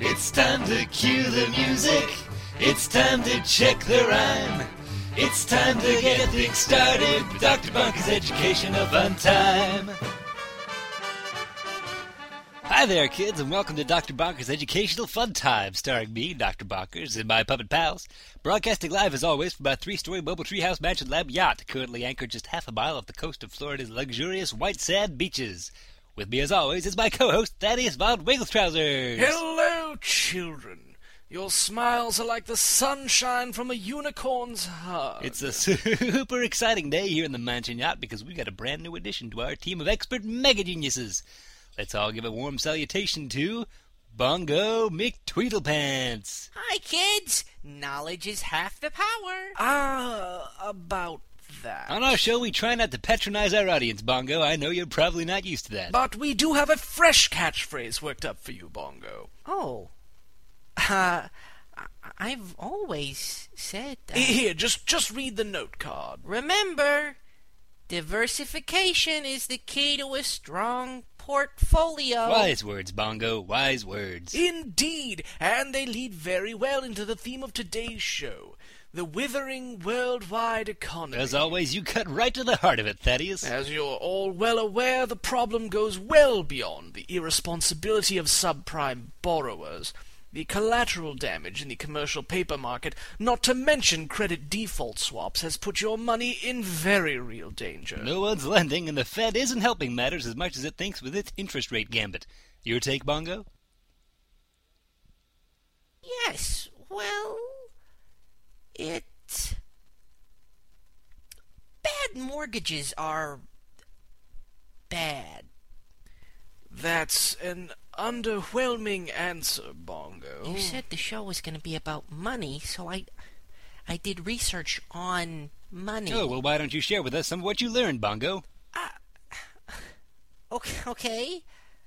It's time to cue the music. It's time to check the rhyme. It's time to get things started. Dr. Bunker's Educational Fun Time. Hi there, kids, and welcome to Dr. Bonker's Educational Fun Time, starring me, Dr. Bonkers, and my puppet pals. Broadcasting live, as always, from my three-story mobile treehouse mansion lab yacht, currently anchored just half a mile off the coast of Florida's luxurious white sand beaches. With me, as always, is my co-host, Thaddeus Von Wiggletrousers. Hello, children. Your smiles are like the sunshine from a unicorn's heart. It's a super exciting day here in the mansion yacht because we got a brand new addition to our team of expert mega geniuses. Let's all give a warm salutation to Bongo McTweedlepants. Hi, kids. Knowledge is half the power. About that. On our show, we try not to patronize our audience, Bongo. I know you're probably not used to that. But we do have a fresh catchphrase worked up for you, Bongo. Oh. I've always said that. Here, just read the note card. Remember, diversification is the key to a strong portfolio. Wise words, Bongo. Wise words. Indeed, and they lead very well into the theme of today's show. The withering worldwide economy. As always, you cut right to the heart of it, Thaddeus. As you're all well aware, the problem goes well beyond the irresponsibility of subprime borrowers, the collateral damage in the commercial paper market, not to mention credit default swaps, has put your money in very real danger. No one's lending, and the Fed isn't helping matters as much as it thinks with its interest rate gambit. Your take, Bongo? Yes, well, bad mortgages are bad. That's an underwhelming answer, Bongo. You said the show was going to be about money, so I did research on money. Oh, well, why don't you share with us some of what you learned, Bongo? Okay.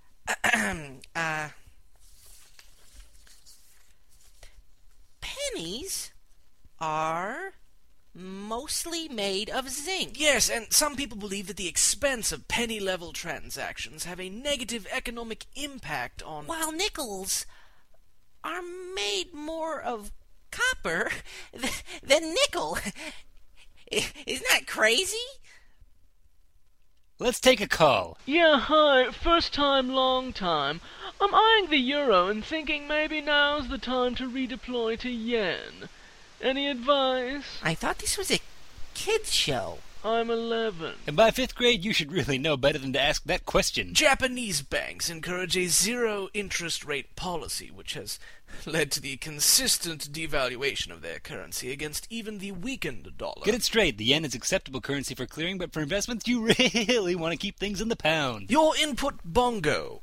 Pennies are mostly made of zinc. Yes, and some people believe that the expense of penny-level transactions have a negative economic impact on... While nickels are made more of copper than nickel. Isn't that crazy? Let's take a call. Yeah, hi. First time, long time. I'm eyeing the euro and thinking maybe now's the time to redeploy to yen. Any advice? I thought this was a kids show. I'm 11. And by 5th grade, you should really know better than to ask that question. Japanese banks encourage a zero-interest rate policy, which has led to the consistent devaluation of their currency against even the weakened dollar. Get it straight. The yen is acceptable currency for clearing, but for investments, you really want to keep things in the pound. Your input, Bongo.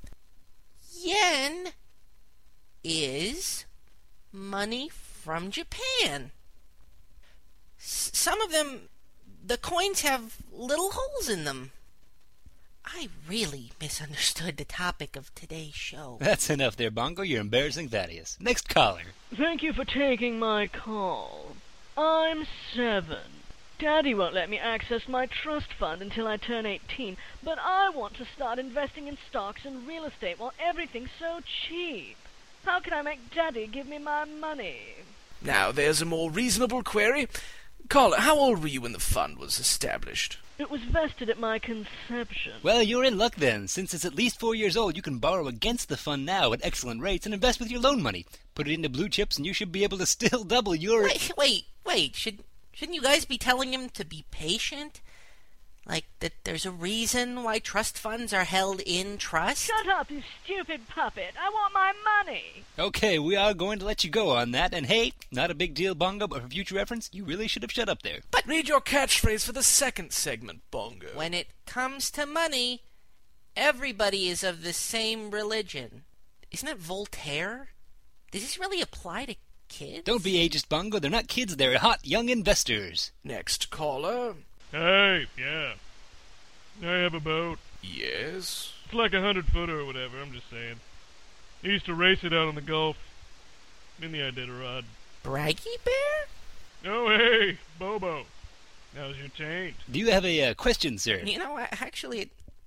Yen is money from Japan. Some of them, the coins have little holes in them. I really misunderstood the topic of today's show. That's enough there, Bongo. You're embarrassing Thaddeus. Next caller. Thank you for taking my call. I'm 7. Daddy won't let me access my trust fund until I turn 18, but I want to start investing in stocks and real estate while everything's so cheap. How can I make Daddy give me my money? Now, there's a more reasonable query. Caller, how old were you when the fund was established? It was vested at my conception. Well, you're in luck then. Since it's at least 4 years old, you can borrow against the fund now at excellent rates and invest with your loan money. Put it into blue chips and you should be able to still double your... Wait. Shouldn't you guys be telling him to be patient? Like that there's a reason why trust funds are held in trust? Shut up, you stupid puppet. I want my money. Okay, we are going to let you go on that. And hey, not a big deal, Bongo, but for future reference, you really should have shut up there. But read your catchphrase for the second segment, Bongo. When it comes to money, everybody is of the same religion. Isn't that Voltaire? Does this really apply to kids? Don't be ageist, Bongo. They're not kids. They're hot, young investors. Next caller. Hey, yeah. I have a boat. Yes? It's like 100-footer or whatever, I'm just saying. I used to race it out on the Gulf. In the Iditarod. Braggy Bear? Oh, hey, Bobo. How's your taint? Do you have a question, sir? You know, actually,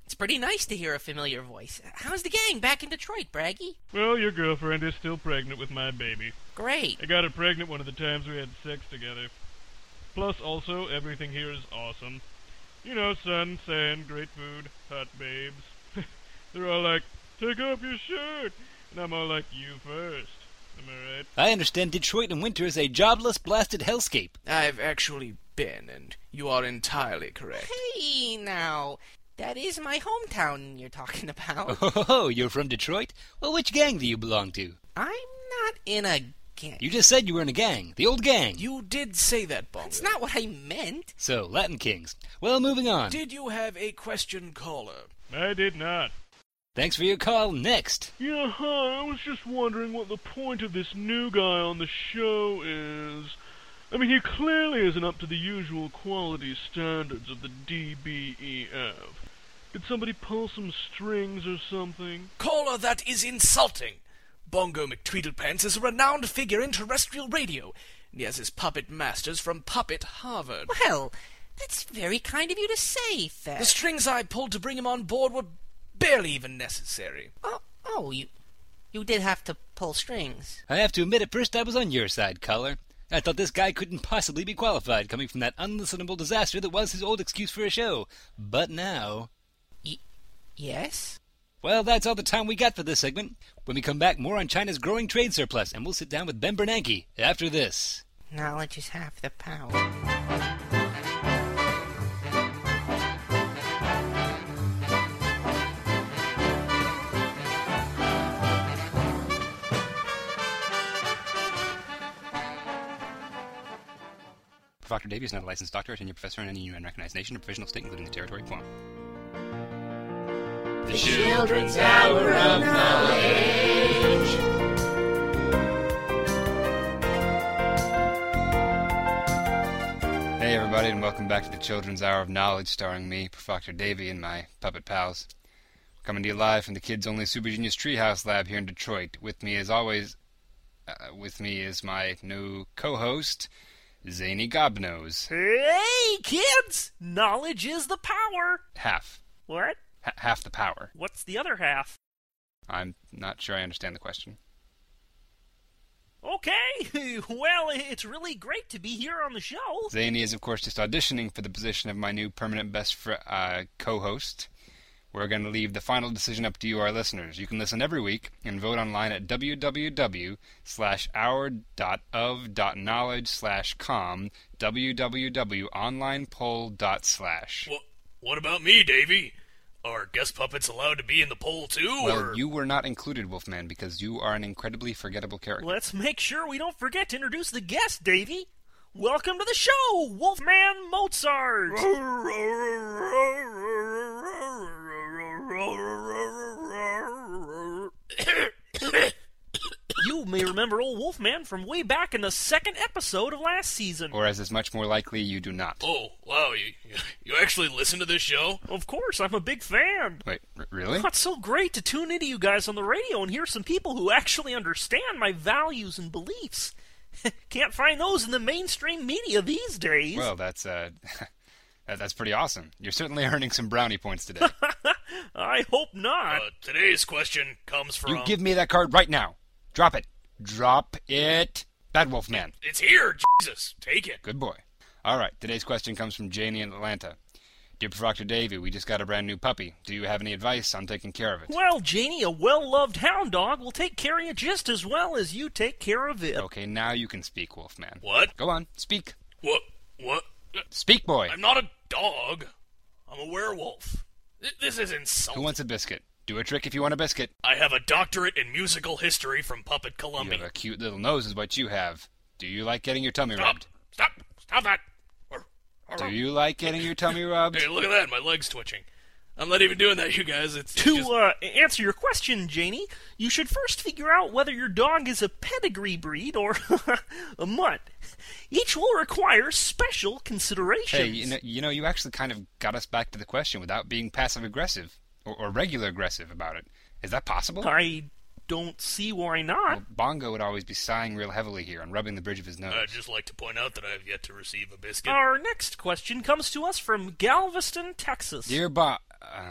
It's pretty nice to hear a familiar voice. How's the gang back in Detroit, Braggy? Well, your girlfriend is still pregnant with my baby. Great. I got her pregnant one of the times we had sex together. Plus, also, everything here is awesome. You know, sun, sand, great food, hot babes. They're all like, take off your shirt. And I'm all like, you first. Am I right? I understand Detroit in winter is a jobless, blasted hellscape. I've actually been, and you are entirely correct. Hey, now. That is my hometown you're talking about. Oh, you're from Detroit? Well, which gang do you belong to? I'm not in a gang. You just said you were in a gang. The old gang. You did say that, Bongo. That's not what I meant. So, Latin Kings. Well, moving on. Did you have a question, caller? I did not. Thanks for your call. Next. Yeah, hi. I was just wondering what the point of this new guy on the show is. I mean, he clearly isn't up to the usual quality standards of the DBEF. Did somebody pull some strings or something? Caller, that is insulting. Bongo McTweedlepants is a renowned figure in terrestrial radio, and he has his puppet masters from Puppet Harvard. Well, that's very kind of you to say, Fat. The strings I pulled to bring him on board were barely even necessary. You did have to pull strings. I have to admit, at first I was on your side, caller. I thought this guy couldn't possibly be qualified, coming from that unlistenable disaster that was his old excuse for a show. But now... Yes? Well, that's all the time we got for this segment. When we come back, more on China's growing trade surplus, and we'll sit down with Ben Bernanke after this. Knowledge is half the power. Dr. Davy is not a licensed doctor, a tenured professor in any UN recognized nation or provisional state, including the territory form. The Children's Hour of Knowledge. Hey everybody, and welcome back to the Children's Hour of Knowledge, starring me, Dr. Davy, and my puppet pals. Coming to you live from the kids-only Super Genius Treehouse Lab here in Detroit. With me, as always, is my new co-host, Zany Gobnose. Hey, kids! Knowledge is the power! Half. What? Half the power. What's the other half? I'm not sure I understand the question. Okay, well, it's really great to be here on the show. Zany is, of course, just auditioning for the position of my new permanent co-host. We're going to leave the final decision up to you, our listeners. You can listen every week and vote online at www.hour.of.knowledge/com, www.onlinepoll./. What about me, Davey? Are guest puppets allowed to be in the poll too? Well, you were not included, Wolfman, because you are an incredibly forgettable character. Let's make sure we don't forget to introduce the guest, Davey. Welcome to the show, Wolfman Mozart! You may remember old Wolfman from way back in the second episode of last season. Or, as is much more likely, you do not. Oh, wow, you actually listen to this show? Of course, I'm a big fan. Wait, really? It's so great to tune into you guys on the radio and hear some people who actually understand my values and beliefs. Can't find those in the mainstream media these days. Well, that's pretty awesome. You're certainly earning some brownie points today. I hope not. Today's question comes from... You give me that card right now. Drop it. Drop it. Bad Wolfman. It's here, Jesus. Take it. Good boy. All right, today's question comes from Janie in Atlanta. Dear Dr. Davy, we just got a brand new puppy. Do you have any advice on taking care of it? Well, Janie, a well-loved hound dog will take care of you just as well as you take care of it. Okay, now you can speak, Wolfman. What? Go on, speak. What? Speak, boy. I'm not a dog. I'm a werewolf. This is insulting. Who wants a biscuit? Do a trick if you want a biscuit. I have a doctorate in musical history from Puppet Columbia. You have a cute little nose is what you have. Do you like getting your tummy rubbed? Stop that. Do you like getting your tummy rubbed? Hey, look at that. My leg's twitching. I'm not even doing that, you guys. To answer your question, Janie, you should first figure out whether your dog is a pedigree breed or a mutt. Each will require special considerations. Hey, you actually kind of got us back to the question without being passive-aggressive or regular-aggressive about it. Is that possible? I don't see why not. Well, Bongo would always be sighing real heavily here and rubbing the bridge of his nose. I'd just like to point out that I have yet to receive a biscuit. Our next question comes to us from Galveston, Texas. Dear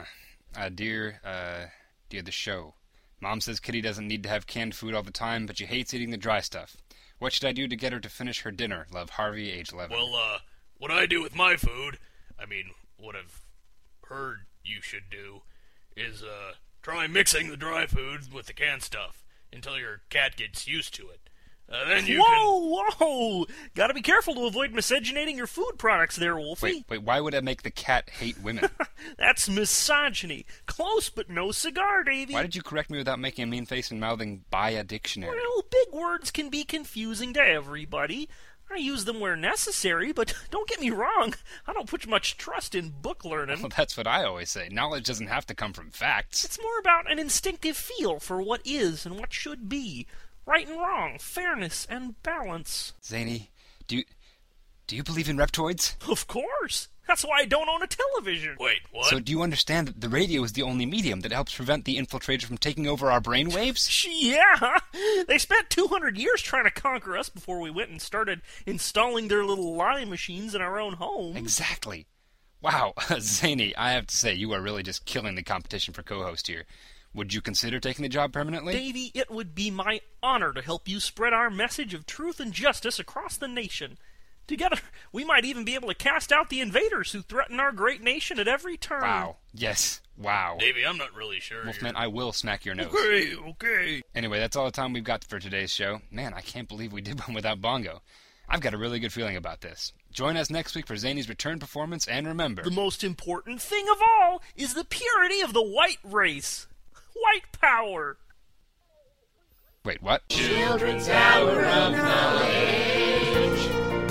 Dear the show. Mom says Kitty doesn't need to have canned food all the time, but she hates eating the dry stuff. What should I do to get her to finish her dinner? Love, Harvey, age 11. Well, what I do with my food, what I've heard you should do, is, try mixing the dry food with the canned stuff until your cat gets used to it. Then you Whoa! Gotta be careful to avoid miscegenating your food products there, Wolfie. Wait, why would I make the cat hate women? That's misogyny. Close, but no cigar, Davy. Why did you correct me without making a mean face and mouthing buy a dictionary? Well, big words can be confusing to everybody. I use them where necessary, but don't get me wrong, I don't put much trust in book learning. Well, that's what I always say. Knowledge doesn't have to come from facts. It's more about an instinctive feel for what is and what should be. Right and wrong, fairness and balance. Zany, do you believe in reptoids? Of course. That's why I don't own a television. Wait, what? So do you understand that the radio is the only medium that helps prevent the infiltrators from taking over our brainwaves? Yeah! They spent 200 years trying to conquer us before we went and started installing their little lie machines in our own home. Exactly. Wow, Zany, I have to say, you are really just killing the competition for co-host here. Would you consider taking the job permanently? Davy, it would be my honor to help you spread our message of truth and justice across the nation. Together, we might even be able to cast out the invaders who threaten our great nation at every turn. Wow. Yes. Wow. Davey, I'm not really sure. Wolfman, I will smack your nose. Okay. Anyway, that's all the time we've got for today's show. Man, I can't believe we did one without Bongo. I've got a really good feeling about this. Join us next week for Zany's return performance, and remember... The most important thing of all is the purity of the white race. White power. Wait, what? Children's Hour of Knowledge.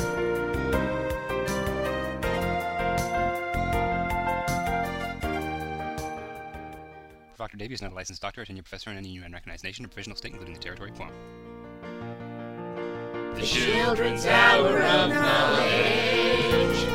Dr. Davy is not a licensed doctor or tenured professor in any UN recognized nation or provisional state, including the territory of Guam. The Children's Hour of Knowledge.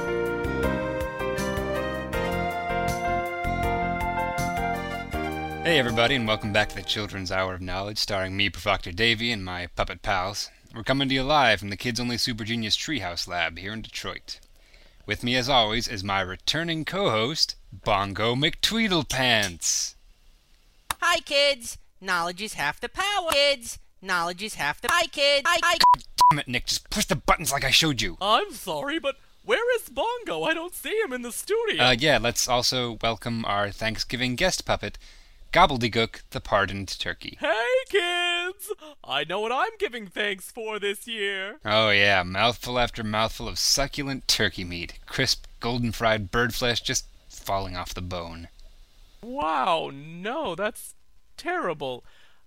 Hey everybody, and welcome back to the Children's Hour of Knowledge, starring me, Dr. Davy, and my puppet pals. We're coming to you live from the Kids Only Super Genius Treehouse Lab here in Detroit. With me, as always, is my returning co-host, Bongo McTweedlepants. Hi, kids. Knowledge is half the power. Kids, knowledge is half the... Hi, kids. Hi. Damn it, Nick, just push the buttons like I showed you. I'm sorry, but where is Bongo? I don't see him in the studio. Yeah, let's also welcome our Thanksgiving guest puppet, Gobbledygook, the pardoned turkey. Hey, kids! I know what I'm giving thanks for this year. Oh yeah, mouthful after mouthful of succulent turkey meat. Crisp, golden fried bird flesh just falling off the bone. Wow, no, that's terrible.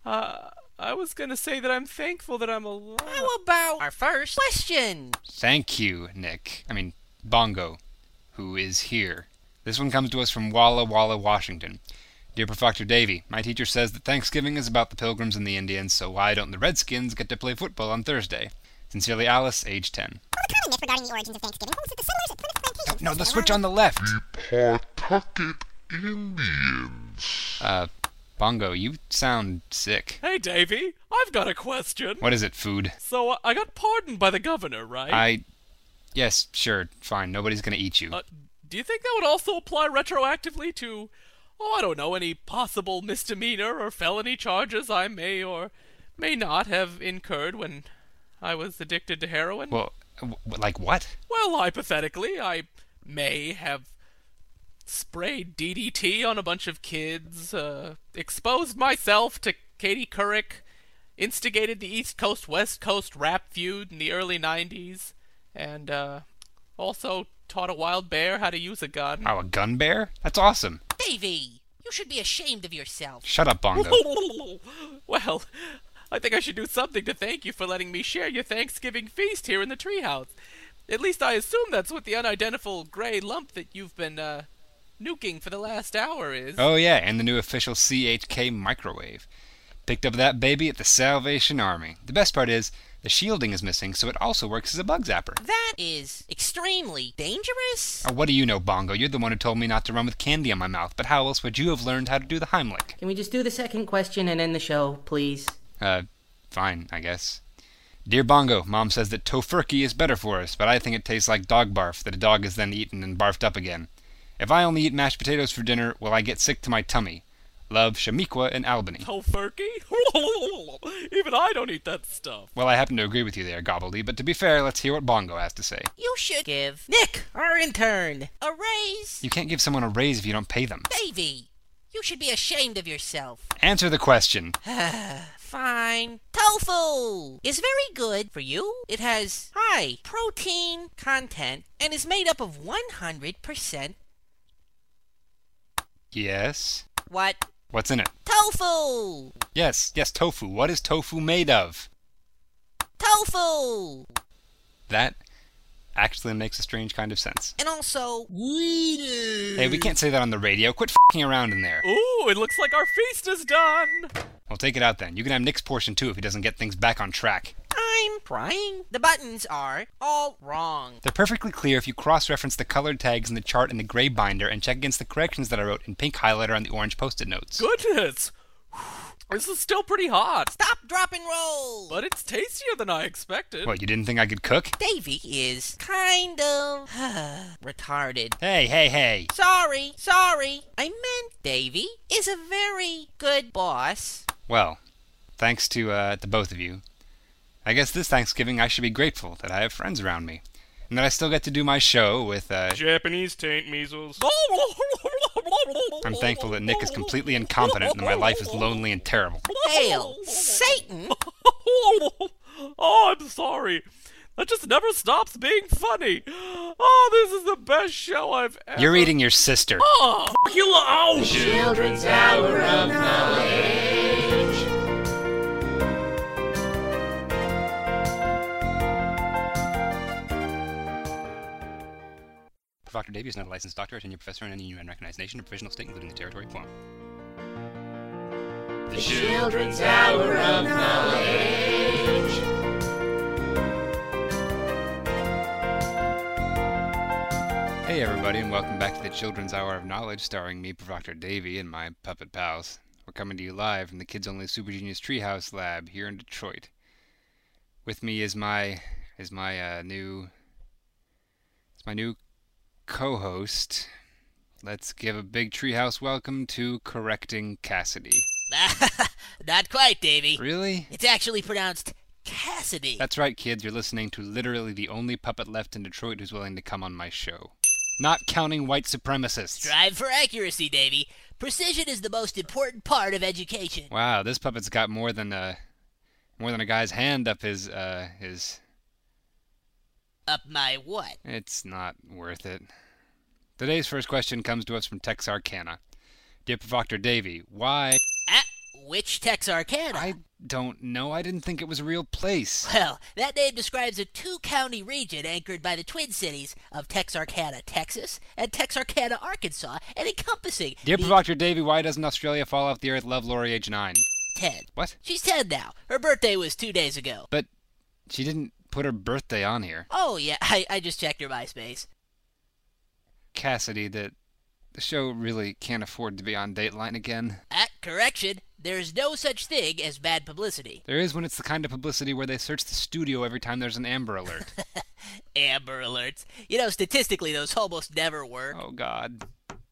I was gonna say that I'm thankful that I'm alive. How about our first question? Thank you, Nick. Bongo, who is here. This one comes to us from Walla Walla, Washington. Dear Dr. Davy, my teacher says that Thanksgiving is about the Pilgrims and the Indians, so why don't the Redskins get to play football on Thursday? Sincerely, Alice, age 10. Well, the common myth regarding the origins of Thanksgiving holds that the settlers at Plymouth Plantation... No, the switch on the left! Pawtucket Indians. Bongo, you sound sick. Hey, Davy, I've got a question. What is it, food? So, I got pardoned by the governor, right? Yes, sure, fine, nobody's gonna eat you. Do you think that would also apply retroactively to... I don't know, any possible misdemeanor or felony charges I may or may not have incurred when I was addicted to heroin? Well, like what? Well, hypothetically, I may have sprayed DDT on a bunch of kids, exposed myself to Katie Couric, instigated the East Coast-West Coast rap feud in the early 90s, and also taught a wild bear how to use a gun. Oh, a gun bear? That's awesome. Davy, you should be ashamed of yourself. Shut up, Bongo. Well, I think I should do something to thank you for letting me share your Thanksgiving feast here in the treehouse. At least I assume that's what the unidentifiable gray lump that you've been, nuking for the last hour is. Oh yeah, and the new official CHK microwave. Picked up that baby at the Salvation Army. The best part is, the shielding is missing, so it also works as a bug zapper. That is extremely dangerous. What do you know, Bongo? You're the one who told me not to run with candy on my mouth, but how else would you have learned how to do the Heimlich? Can we just do the second question and end the show, please? Fine, I guess. Dear Bongo, Mom says that tofurkey is better for us, but I think it tastes like dog barf that a dog is then eaten and barfed up again. If I only eat mashed potatoes for dinner, will I get sick to my tummy? Love, Shamiqua in Albany. Tofurkey? Even I don't eat that stuff. Well, I happen to agree with you there, Gobbledy, but to be fair, let's hear what Bongo has to say. You should give Nick, our intern, a raise. You can't give someone a raise if you don't pay them. Davy, you should be ashamed of yourself. Answer the question. Fine. Tofu is very good for you. It has high protein content and is made up of 100%. Yes? What? What's in it? Tofu! Yes, tofu. What is tofu made of? Tofu! That actually makes a strange kind of sense. And also, Hey, we can't say that on the radio. Quit f***ing around in there. Ooh, it looks like our feast is done. Well, take it out then. You can have Nick's portion too if he doesn't get things back on track. I'm trying. The buttons are all wrong. They're perfectly clear if you cross-reference the colored tags in the chart in the gray binder and check against the corrections that I wrote in pink highlighter on the orange post-it notes. Goodness. This is still pretty hot. Stop, drop, and roll! But it's tastier than I expected. What, you didn't think I could cook? Davy is kind of retarded. Hey. Sorry. I meant Davy is a very good boss. Well, thanks to both of you. I guess this Thanksgiving I should be grateful that I have friends around me. And that I still get to do my show with, Japanese taint measles. I'm thankful that Nick is completely incompetent and that my life is lonely and terrible. Hail Satan! Oh, I'm sorry. That just never stops being funny. Oh, this is the best show I've ever... You're eating your sister. Oh, The Children's Hour of Knowledge. Dr. Davy is not a licensed doctor, a tenured professor in any UN recognized nation or provisional state, including the territory of Guam. The Children's Hour of Knowledge. Hey everybody, and welcome back to the Children's Hour of Knowledge, starring me, Dr. Davy, and my puppet pals. We're coming to you live from the Kids Only Super Genius Treehouse Lab here in Detroit. With me is my new co-host. Let's give a big treehouse welcome to Correcting Cassidy. Not quite, Davy. Really? It's actually pronounced Cassidy. That's right, kids. You're listening to literally the only puppet left in Detroit who's willing to come on my show. Not counting white supremacists. Strive for accuracy, Davy. Precision is the most important part of education. Wow, this puppet's got more than a guy's hand up his Up my what? It's not worth it. Today's first question comes to us from Texarkana. Dear Dr. Davy, why... Which Texarkana? I don't know. I didn't think it was a real place. Well, that name describes a two-county region anchored by the twin cities of Texarkana, Texas, and Texarkana, Arkansas, and encompassing... Dear Dr. Davy, why doesn't Australia fall off the earth? Love, Lori, age 9. 10. What? She's 10 now. Her birthday was 2 days ago. But she didn't put her birthday on here. Oh, yeah, I just checked her MySpace. Cassidy, the show really can't afford to be on Dateline again. Correction, there's no such thing as bad publicity. There is when it's the kind of publicity where they search the studio every time there's an Amber Alert. Amber Alerts. You know, statistically, those almost never work. Oh, God.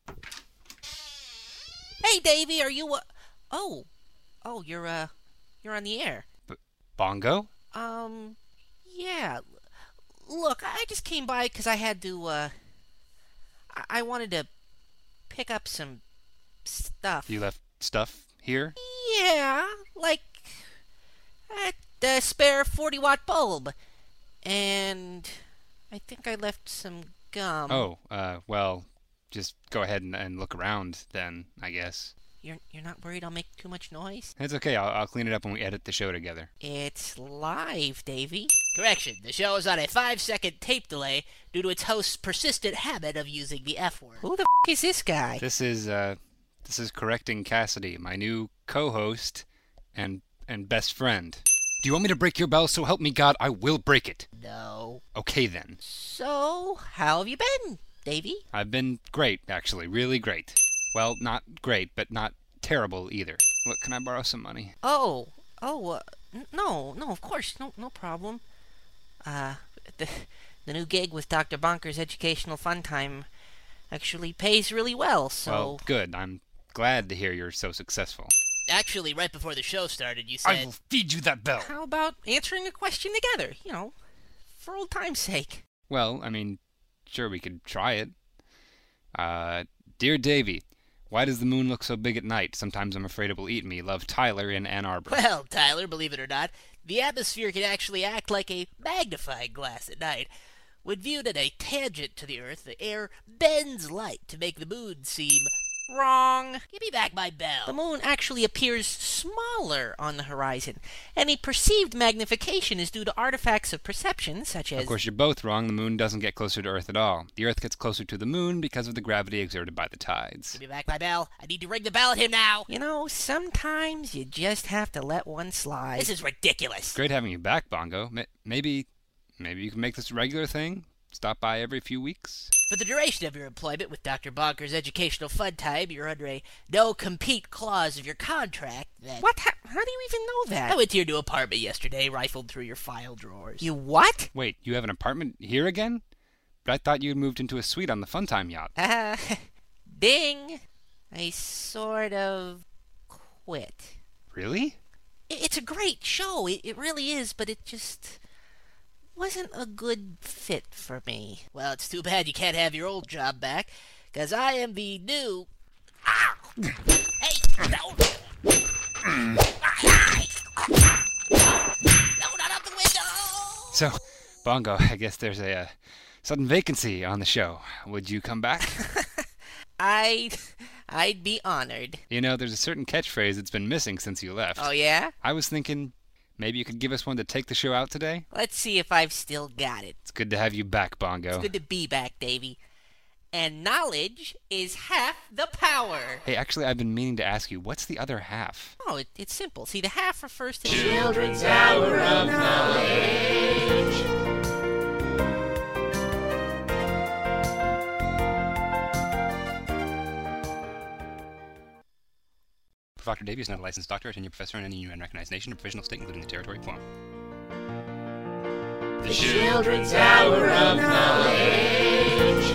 Hey, Davy, are you, Oh, you're on the air. Bongo? Yeah. Look, I just came by because I had to, I wanted to pick up some stuff. You left stuff here? Yeah, like the spare 40-watt bulb. And I think I left some gum. Oh, well, just go ahead and look around then, I guess. You're not worried I'll make too much noise? It's okay. I'll clean it up when we edit the show together. It's live, Davy. Correction, the show is on a 5-second tape delay due to its host's persistent habit of using the F word. Who the is this guy? This is Correcting Cassidy, my new co-host and best friend. Do you want me to break your bell? So help me God, I will break it. No. Okay then. So, how have you been, Davy? I've been great, actually. Really great. Well, not great, but not terrible either. Look, can I borrow some money? No, of course, no problem. The new gig with Dr. Bonker's Educational Fun Time, Actually pays really well, so... Well, good. I'm glad to hear you're so successful. Actually, right before the show started, you I said... will feed you that bell! How about answering a question together? You know, for old time's sake. Well, I mean, sure, we could try it. Dear Davy, why does the moon look so big at night? Sometimes I'm afraid it will eat me. Love, Tyler in Ann Arbor. Well, Tyler, believe it or not, the atmosphere can actually act like a magnifying glass at night. When viewed at a tangent to the Earth, the air bends light to make the moon seem... Wrong. Give me back my bell. The moon actually appears smaller on the horizon. Any perceived magnification is due to artifacts of perception, such as... Of course, you're both wrong. The moon doesn't get closer to Earth at all. The Earth gets closer to the moon because of the gravity exerted by the tides. Give me back my bell. I need to ring the bell at him now. You know, sometimes you just have to let one slide. This is ridiculous. It's great having you back, Bongo. Maybe you can make this a regular thing? Stop by every few weeks? For the duration of your employment with Dr. Bonker's Educational Fun Time, you're under a no-compete clause of your contract that... What? How do you even know that? I went to your new apartment yesterday, rifled through your file drawers. You what? Wait, you have an apartment here again? But I thought you had moved into a suite on the Fun Time yacht. Ding! I sort of quit. Really? It's a great show, it really is, but it just... wasn't a good fit for me. Well, it's too bad you can't have your old job back, because I am the new... Ow! Hey! No! No, not out the window! So, Bongo, I guess there's a sudden vacancy on the show. Would you come back? I'd be honored. You know, there's a certain catchphrase that's been missing since you left. Oh, yeah? I was thinking... maybe you could give us one to take the show out today? Let's see if I've still got it. It's good to have you back, Bongo. It's good to be back, Davy. And knowledge is half the power. Hey, actually, I've been meaning to ask you, what's the other half? Oh, it's simple. See, the half refers to... Children's Hour of Knowledge. Dr. Davy is not a licensed doctor, a tenured professor in any UN recognized nation or provisional state, including the territory of Guam. The Children's Hour of Knowledge.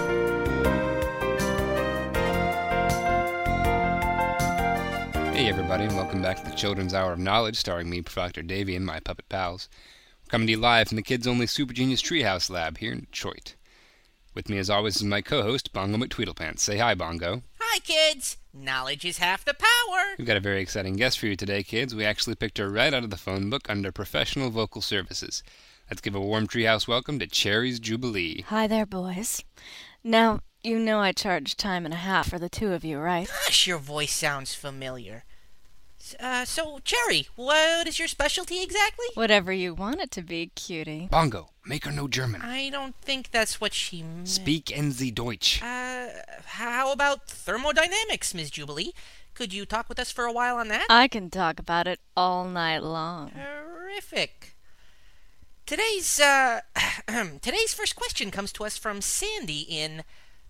Hey everybody, and welcome back to the Children's Hour of Knowledge, starring me, Dr. Davy, and my puppet pals. We're coming to you live from the kids-only Super Genius Treehouse Lab here in Detroit. With me, as always, is my co-host, Bongo McTweedlepants. Say hi, Bongo. Hi, kids! Knowledge is half the power! We've got a very exciting guest for you today, kids. We actually picked her right out of the phone book under Professional Vocal Services. Let's give a warm treehouse welcome to Cherry's Jubilee. Hi there, boys. Now, you know I charge time and a half for the two of you, right? Gosh, your voice sounds familiar. So, Cherry, what is your specialty exactly? Whatever you want it to be, cutie. Bongo, make her no German. I don't think that's what she meant. Speak in the Deutsch. How about thermodynamics, Ms. Jubilee? Could you talk with us for a while on that? I can talk about it all night long. Terrific. Today's first question comes to us from Sandy in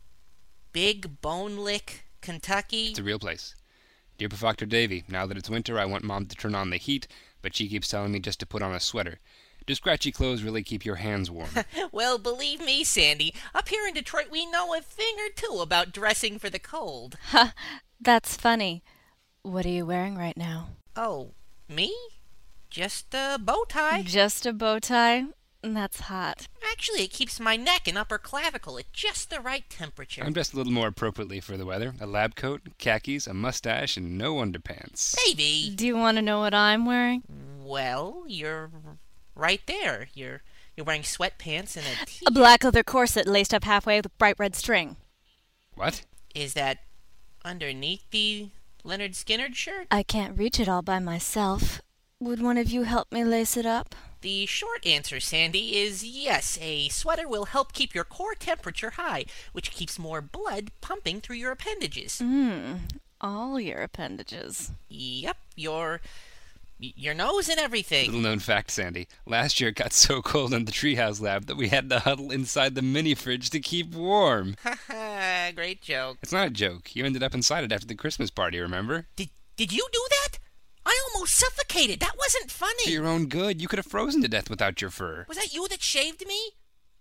Big Bone Lick, Kentucky. It's a real place. Dear Dr. Davy, now that it's winter, I want Mom to turn on the heat, but she keeps telling me just to put on a sweater. Do scratchy clothes really keep your hands warm? Well, believe me, Sandy, up here in Detroit we know a thing or two about dressing for the cold. Ha! That's funny. What are you wearing right now? Oh, me? Just a bow tie. Just a bow tie? That's hot. Actually, it keeps my neck and upper clavicle at just the right temperature. I'm dressed a little more appropriately for the weather. A lab coat, khakis, a mustache, and no underpants. Davy! Do you want to know what I'm wearing? Well, you're right there. You're wearing sweatpants and a a black leather corset laced up halfway with bright red string. What? Is that underneath the Leonard Skinner shirt? I can't reach it all by myself. Would one of you help me lace it up? The short answer, Sandy, is yes. A sweater will help keep your core temperature high, which keeps more blood pumping through your appendages. All your appendages. Yep, your nose and everything. Little known fact, Sandy. Last year it got so cold in the treehouse lab that we had to huddle inside the mini fridge to keep warm. Haha, great joke. It's not a joke. You ended up inside it after the Christmas party, remember? Did you do that? I almost suffocated. That wasn't funny. For your own good. You could have frozen to death without your fur. Was that you that shaved me?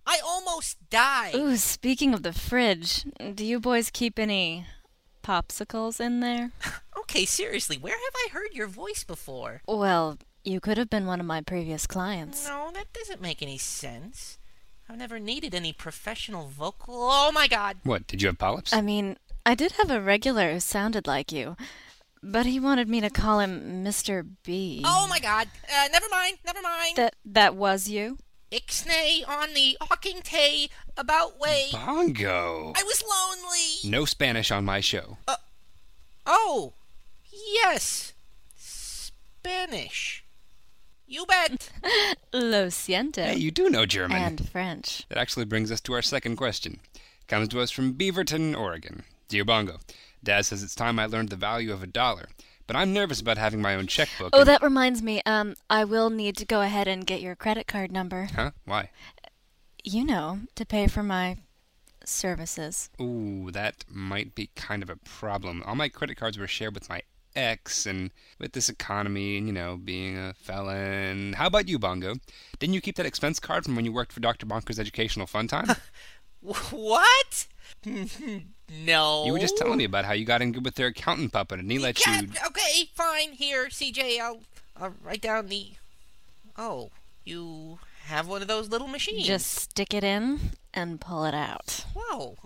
I almost died. Ooh, speaking of the fridge, do you boys keep any popsicles in there? Okay, seriously, where have I heard your voice before? Well, you could have been one of my previous clients. No, that doesn't make any sense. I've never needed any professional vocal... Oh, my God! What, did you have polyps? I mean, I did have a regular who sounded like you, but he wanted me to call him Mr. B. Oh, my God! Never mind. That was you? Ixnay on the Hawking Tay about way... Bongo! I was lonely! No Spanish on my show. Oh, yes. Spanish. You bet. Lo siento. Hey, you do know German. And French. That actually brings us to our second question. Comes to us from Beaverton, Oregon. Dear Bongo, Dad says it's time I learned the value of $1, but I'm nervous about having my own checkbook. Oh, that reminds me. I will need to go ahead and get your credit card number. Huh? Why? You know, to pay for my services. Ooh, that might be kind of a problem. All my credit cards were shared with my ex, and with this economy and, being a felon. How about you, Bongo? Didn't you keep that expense card from when you worked for Dr. Bonker's Educational Fun Time? What? No. You were just telling me about how you got in good with their accountant puppet, and he let you... Okay, fine. Here, CJ, I'll write down the... Oh, you have one of those little machines. Just stick it in and pull it out. Whoa.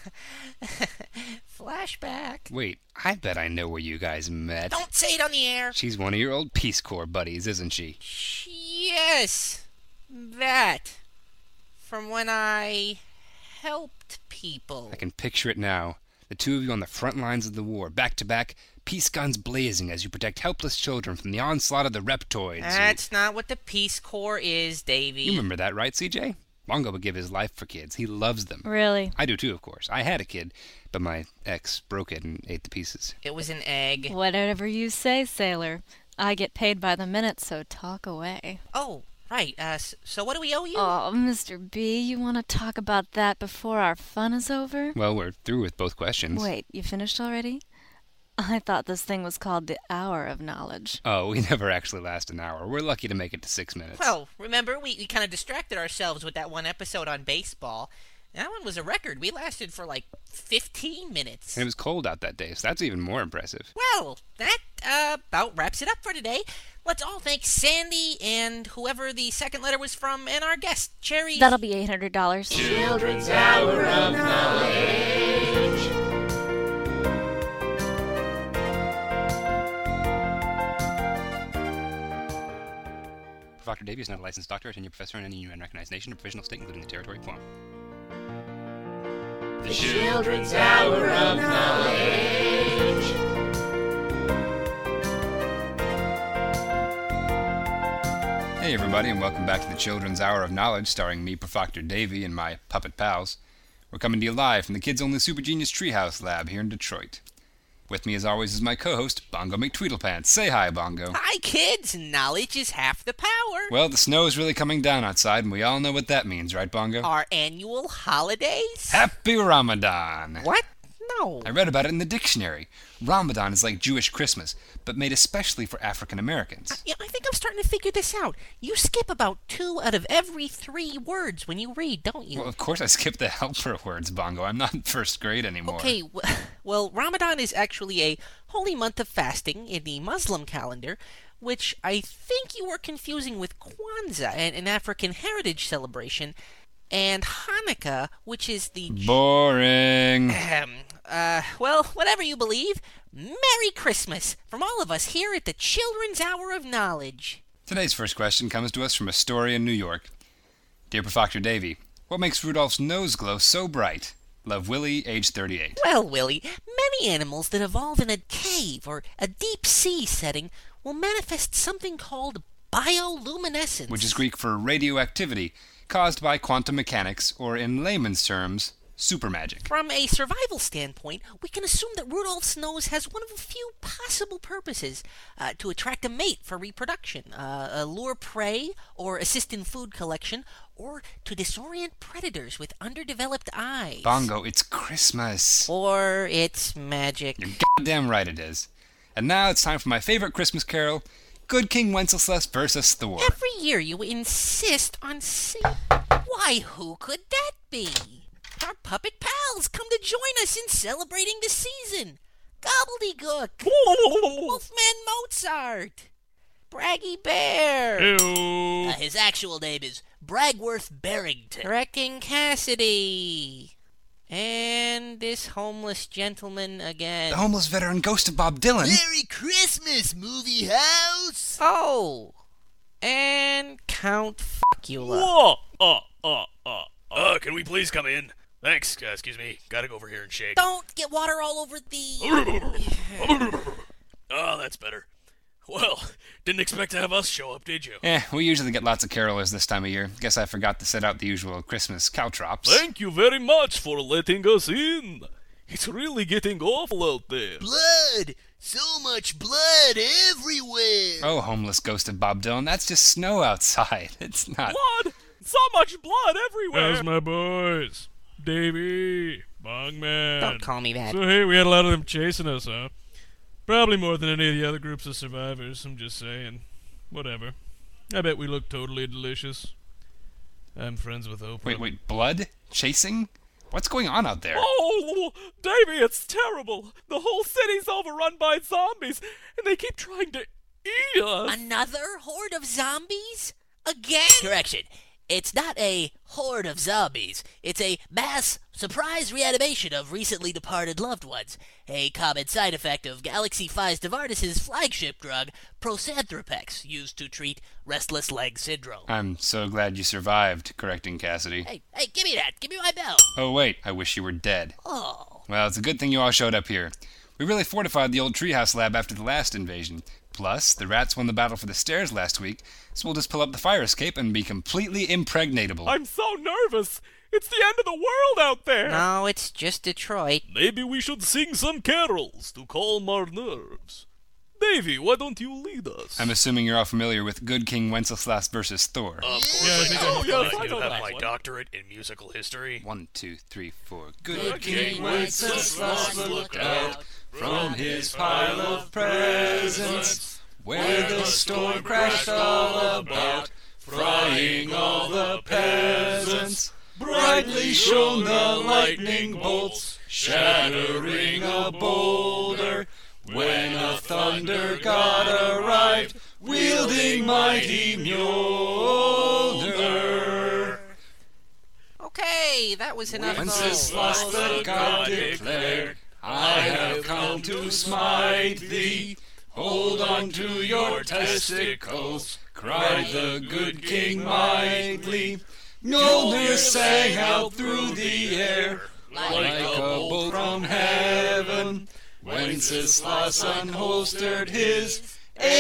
Flashback. Wait, I bet I know where you guys met. Don't say it on the air. She's one of your old Peace Corps buddies, isn't she? Yes. That. From when I helped people. I can picture it now. The two of you on the front lines of the war, back to back, peace guns blazing as you protect helpless children from the onslaught of the reptoids. That's not what the Peace Corps is, Davy. You remember that, right, CJ? Bongo would give his life for kids. He loves them. Really? I do too, of course. I had a kid, but my ex broke it and ate the pieces. It was an egg. Whatever you say, sailor. I get paid by the minute, so talk away. Oh, right. So what do we owe you? Oh, Mr. B, you want to talk about that before our fun is over? Well, we're through with both questions. Wait, you finished already? I thought this thing was called the Hour of Knowledge. Oh, we never actually last an hour. We're lucky to make it to 6 minutes. Well, remember, we kind of distracted ourselves with that one episode on baseball. That one was a record. We lasted for like 15 minutes. And it was cold out that day, so that's even more impressive. Well, that about wraps it up for today. Let's all thank Sandy and whoever the second letter was from and our guest, Cherry. That'll be $800. Children's Hour of Knowledge. Dr. Davy is not a licensed doctor or tenured professor in any UN-recognized nation or provisional state, including the territory of Guam. The Children's Hour of Knowledge. Hey everybody, and welcome back to the Children's Hour of Knowledge, starring me, Dr. Davy, and my puppet pals. We're coming to you live from the Kids Only Super Genius Treehouse Lab here in Detroit. With me, as always, is my co-host, Bongo McTweedlepants. Say hi, Bongo. Hi, kids. Knowledge is half the power. Well, the snow is really coming down outside, and we all know what that means, right, Bongo? Our annual holidays? Happy Ramadan! What? No. I read about it in the dictionary. Ramadan is like Jewish Christmas, but made especially for African Americans. Yeah, I think I'm starting to figure this out. You skip about 2 out of every 3 words when you read, don't you? Well, of course I skip the helper words, Bongo. I'm not in first grade anymore. Okay, well, Ramadan is actually a holy month of fasting in the Muslim calendar, which I think you were confusing with Kwanzaa, an African heritage celebration, and Hanukkah, which is the... Boring. Well, whatever you believe, Merry Christmas from all of us here at the Children's Hour of Knowledge. Today's first question comes to us from Astoria, New York. Dear Dr. Davy, what makes Rudolph's nose glow so bright? Love, Willie, age 38. Well, Willie, many animals that evolve in a cave or a deep sea setting will manifest something called bioluminescence. Which is Greek for radioactivity, caused by quantum mechanics, or in layman's terms, super magic. From a survival standpoint, we can assume that Rudolph's nose has one of a few possible purposes. To attract a mate for reproduction, lure prey, or assist in food collection, or to disorient predators with underdeveloped eyes. Bongo, it's Christmas. Or it's magic. You're goddamn right it is. And now it's time for my favorite Christmas carol, Good King Wenceslas versus Thor. Every year you insist on saying... Why, who could that be? Our puppet pals come to join us in celebrating the season. Gobbledygook, Wolfman Mozart, Braggy Bear. Ew. His actual name is Bragworth Barrington. Correcting Cassidy. And this homeless gentleman again. The homeless veteran ghost of Bob Dylan. Merry Christmas, movie house! Oh, and Count Fuckula. Whoa! Can we please come in? Thanks. Excuse me. Gotta go over here and shake. Don't get water all over the... Oh, that's better. Well, didn't expect to have us show up, did you? We usually get lots of carolers this time of year. Guess I forgot to set out the usual Christmas caltrops. Thank you very much for letting us in. It's really getting awful out there. Blood! So much blood everywhere! Oh, homeless ghost of Bob Dylan, that's just snow outside. It's not... Blood! So much blood everywhere! How's my boys? Davey, Bongman. Don't call me that. So hey, we had a lot of them chasing us, huh? Probably more than any of the other groups of survivors, I'm just saying. Whatever. I bet we look totally delicious. I'm friends with Oprah. Wait, blood? Chasing? What's going on out there? Oh, Davey, it's terrible. The whole city's overrun by zombies, and they keep trying to eat us. Another horde of zombies? Again? Correction. It's not a horde of zombies. It's a mass surprise reanimation of recently departed loved ones. A common side effect of Galaxy 5 Novartis' flagship drug, Prosanthropex, used to treat restless leg syndrome. I'm so glad you survived, correcting Cassidy. Hey, give me that. Give me my bell. Oh, wait, I wish you were dead. Oh. Well, it's a good thing you all showed up here. We really fortified the old treehouse lab after the last invasion. Plus, the rats won the battle for the stairs last week, so we'll just pull up the fire escape and be completely impregnatable. I'm so nervous. It's the end of the world out there. No, it's just Detroit. Maybe we should sing some carols to calm our nerves. Davey, why don't you lead us? I'm assuming you're all familiar with Good King Wenceslas versus Thor. Of course I do have my doctorate in musical history. 1, 2, 3, 4. Good King Wenceslas looked out from his pile of presents, where the storm crashed all about, frying all the peasants. Brightly shone the lightning bolts, shattering a boulder, when a thunder god arrived, wielding mighty Mjolnir. Okay, that was enough. Wenceslas the god declared, I have come to smite thee. Hold on to your testicles, cried the good king mightily. Mjolnir sang out through the air, like a bolt from heaven. Wenceslas unholstered his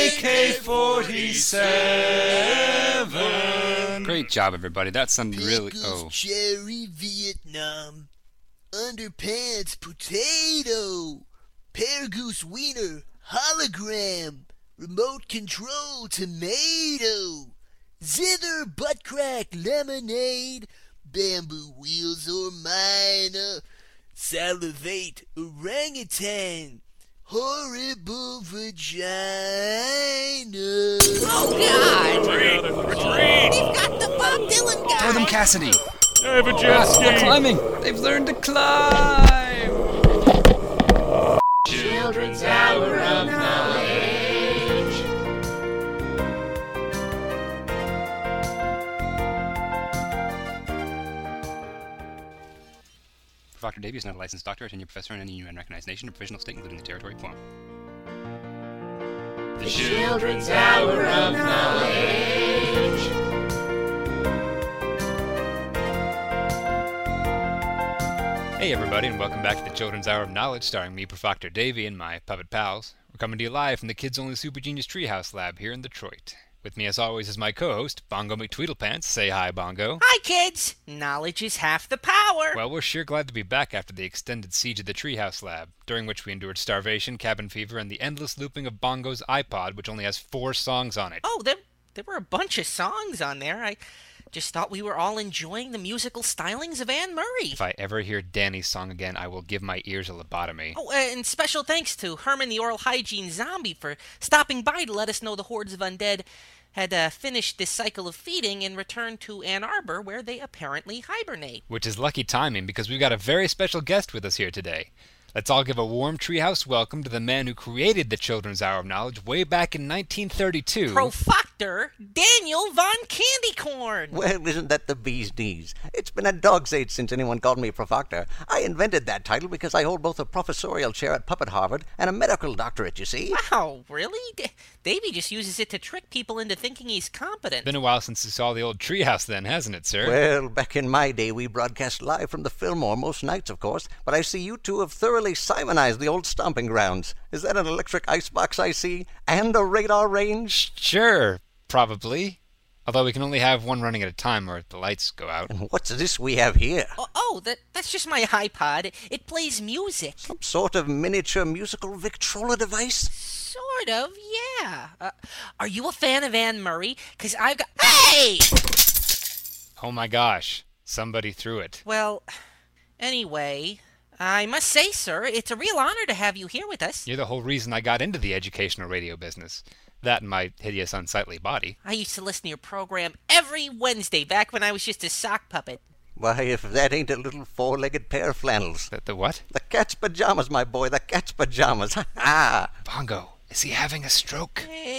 AK-47. Great job, everybody. That sounded really... Oh. Cherry Vietnam. Underpants potato. Pear goose wiener hologram. Remote control tomato. Zither butt crack lemonade. Bamboo wheels or mine. Salivate orangutan. Horrible vagina. Oh, God! Retreat! They've got the Bob Dylan guy! Throw them, Cassidy! I have a jet ski! They're climbing! They've learned to climb! Children's Hour of Knowledge. Dr. Davey is not a licensed doctor or tenured professor in any new and recognized nation or provisional state, including the territory form. The Children's Hour of Knowledge. Hey everybody, and welcome back to the Children's Hour of Knowledge, starring me, Dr. Davey, and my puppet pals. We're coming to you live from the Kids Only Super Genius Treehouse Lab here in Detroit. With me, as always, is my co-host, Bongo McTweedlepants. Say hi, Bongo. Hi, kids! Knowledge is half the power! Well, we're sure glad to be back after the extended siege of the Treehouse Lab, during which we endured starvation, cabin fever, and the endless looping of Bongo's iPod, which only has 4 songs on it. Oh, there were a bunch of songs on there. I just thought we were all enjoying the musical stylings of Anne Murray. If I ever hear Danny's song again, I will give my ears a lobotomy. Oh, and special thanks to Herman the Oral Hygiene Zombie for stopping by to let us know the hordes of undead had finished this cycle of feeding and returned to Ann Arbor, where they apparently hibernate. Which is lucky timing because we've got a very special guest with us here today. Let's all give a warm treehouse welcome to the man who created the Children's Hour of Knowledge way back in 1932. Profoctor Daniel Von Candycorn! Well, isn't that the bee's knees? It's been a dog's age since anyone called me Profoctor. I invented that title because I hold both a professorial chair at Puppet Harvard and a medical doctorate, you see. Wow, really? Davy just uses it to trick people into thinking he's competent. Been a while since you saw the old treehouse then, hasn't it, sir? Well, back in my day, we broadcast live from the Fillmore most nights, of course, but I see you two have thoroughly Simonized the old stomping grounds. Is that an electric icebox I see? And a radar range? Sure, probably. Although we can only have one running at a time or the lights go out. And what's this we have here? That's just my iPod. It plays music. Some sort of miniature musical Victrola device? Sort of, yeah. Are you a fan of Anne Murray? 'Cause I've got... Hey! Oh my gosh, somebody threw it. Well, anyway... I must say, sir, it's a real honor to have you here with us. You're the whole reason I got into the educational radio business. That and my hideous, unsightly body. I used to listen to your program every Wednesday, back when I was just a sock puppet. Why, if that ain't a little four-legged pair of flannels. The what? The cat's pajamas, my boy, the cat's pajamas. Ha-ha! Bongo, is he having a stroke?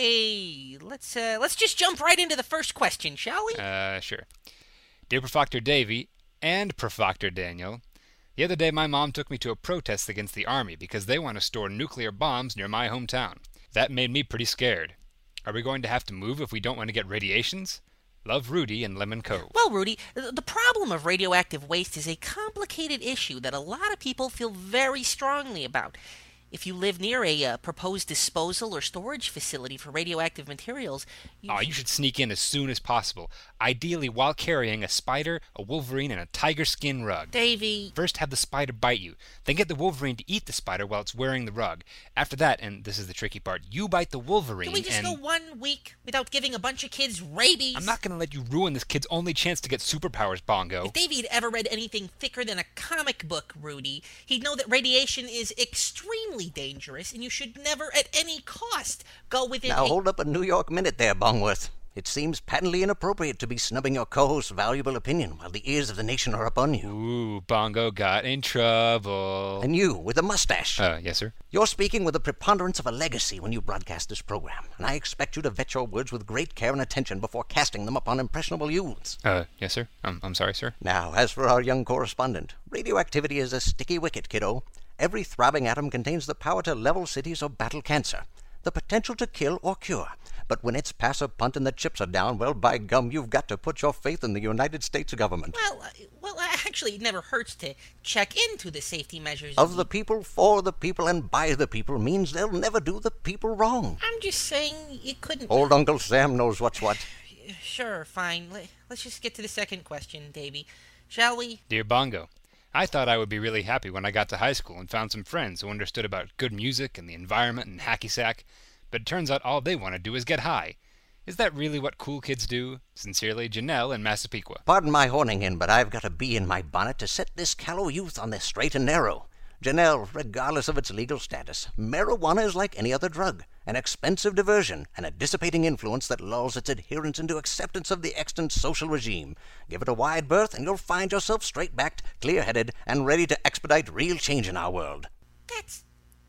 Hey, let's just jump right into the first question, shall we? Sure. Dear Profoctor Davy and Profoctor Daniel, the other day my mom took me to a protest against the Army because they want to store nuclear bombs near my hometown. That made me pretty scared. Are we going to have to move if we don't want to get radiations? Love, Rudy in Lemon Cove. Well, Rudy, the problem of radioactive waste is a complicated issue that a lot of people feel very strongly about. If you live near a proposed disposal or storage facility for radioactive materials... You should sneak in as soon as possible. Ideally while carrying a spider, a wolverine, and a tiger skin rug. Davy... First have the spider bite you. Then get the wolverine to eat the spider while it's wearing the rug. After that, and this is the tricky part, you bite the wolverine. Can we just go 1 week without giving a bunch of kids rabies? I'm not going to let you ruin this kid's only chance to get superpowers, Bongo. If Davy had ever read anything thicker than a comic book, Rudy, he'd know that radiation is extremely dangerous, and you should never, at any cost, go within... Now hold up a New York minute there, Bongworth. It seems patently inappropriate to be snubbing your co-host's valuable opinion while the ears of the nation are upon you. Ooh, Bongo got in trouble. And you, with a mustache. Yes, sir? You're speaking with the preponderance of a legacy when you broadcast this program, and I expect you to vet your words with great care and attention before casting them upon impressionable youths. Yes, sir? I'm sorry, sir? Now, as for our young correspondent, radioactivity is a sticky wicket, kiddo. Every throbbing atom contains the power to level cities or battle cancer, the potential to kill or cure. But when it's pass or punt and the chips are down, well, by gum, you've got to put your faith in the United States government. Well, actually, it never hurts to check into the safety measures. Of the people, for the people, and by the people means they'll never do the people wrong. I'm just saying you couldn't... Old Uncle Sam knows what's what. Sure, fine. Let's just get to the second question, Davy. Shall we? Dear Bongo, I thought I would be really happy when I got to high school and found some friends who understood about good music and the environment and hacky sack, but it turns out all they want to do is get high. Is that really what cool kids do? Sincerely, Janelle in Massapequa. Pardon my horning in, but I've got a bee in my bonnet to set this callow youth on the straight and narrow. Janelle, regardless of its legal status, marijuana is like any other drug, an expensive diversion and a dissipating influence that lulls its adherents into acceptance of the extant social regime. Give it a wide berth and you'll find yourself straight-backed, clear-headed, and ready to expedite real change in our world. That's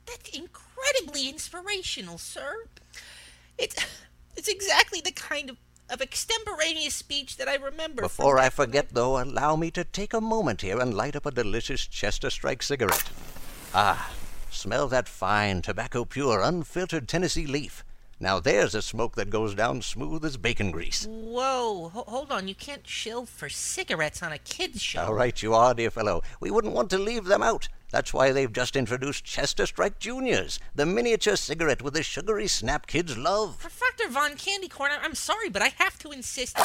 incredibly inspirational, sir. It's exactly the kind of extemporaneous speech that I remember. Before I forget, though, allow me to take a moment here and light up a delicious Chester Strike cigarette. Ah, smell that fine, tobacco-pure, unfiltered Tennessee leaf. Now there's a smoke that goes down smooth as bacon grease. Whoa, hold on. You can't chill for cigarettes on a kid's show. All right, you are, dear fellow. We wouldn't want to leave them out. That's why they've just introduced Chester Strike Juniors, the miniature cigarette with the sugary snap kids love. Professor Von Candycorn, I'm sorry, but I have to insist.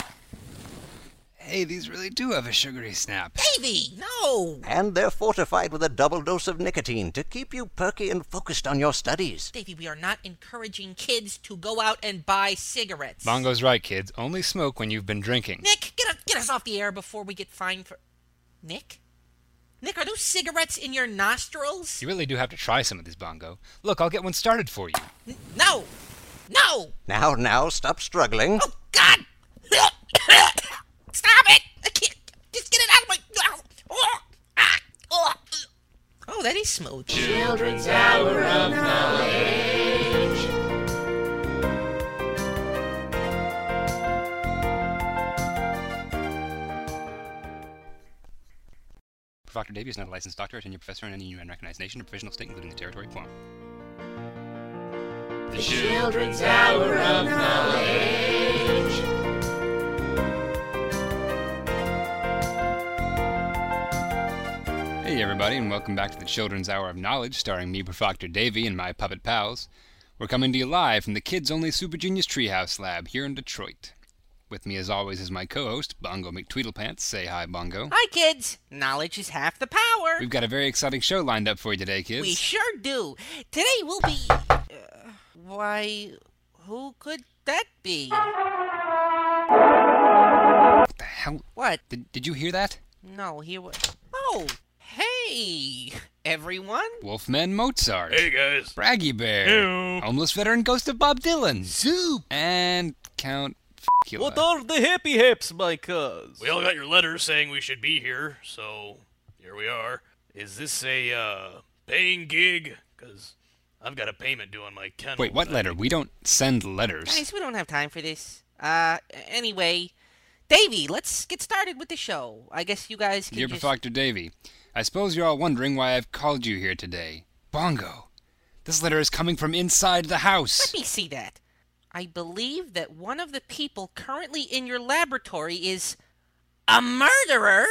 Hey, these really do have a sugary snap. Davy, no! And they're fortified with a double dose of nicotine to keep you perky and focused on your studies. Davy, we are not encouraging kids to go out and buy cigarettes. Bongo's right, kids. Only smoke when you've been drinking. Nick, get us off the air before we get fined for... Nick? Nick, are those cigarettes in your nostrils? You really do have to try some of these, Bongo. Look, I'll get one started for you. No! No! Now, stop struggling. Oh, God! Stop it! I can't. Just get it out of my. Oh, that is smooth. Children's Hour of Knowledge. Dr. Davy is not a licensed doctor or tenured professor in any UN-recognized nation or provisional state, including the territory of Guam. The Children's Hour of Knowledge. Hey everybody, and welcome back to the Children's Hour of Knowledge, starring me, Dr. Davy, and my puppet pals. We're coming to you live from the kids-only Super Genius Treehouse Lab here in Detroit. With me, as always, is my co-host, Bongo McTweedlepants. Say hi, Bongo. Hi, kids. Knowledge is half the power. We've got a very exciting show lined up for you today, kids. We sure do. Today we'll be... why, who could that be? What the hell? What? Did you hear that? No, here what? Oh, hey, everyone. Wolfman Mozart. Hey, guys. Braggy Bear. Ew. Homeless veteran ghost of Bob Dylan. Zoop. And Count F***ula. What are the happy hips, my cuz? We all got your letters saying we should be here, so here we are. Is this a paying gig? Because I've got a payment due on my kennel. Wait, what letter? We don't send letters. Guys, we don't have time for this. Anyway, Davey, let's get started with the show. I guess you guys can Dear just... Dr. Davy, I suppose you're all wondering why I've called you here today. Bongo, this letter is coming from inside the house. Let me see that. I believe that one of the people currently in your laboratory is a murderer.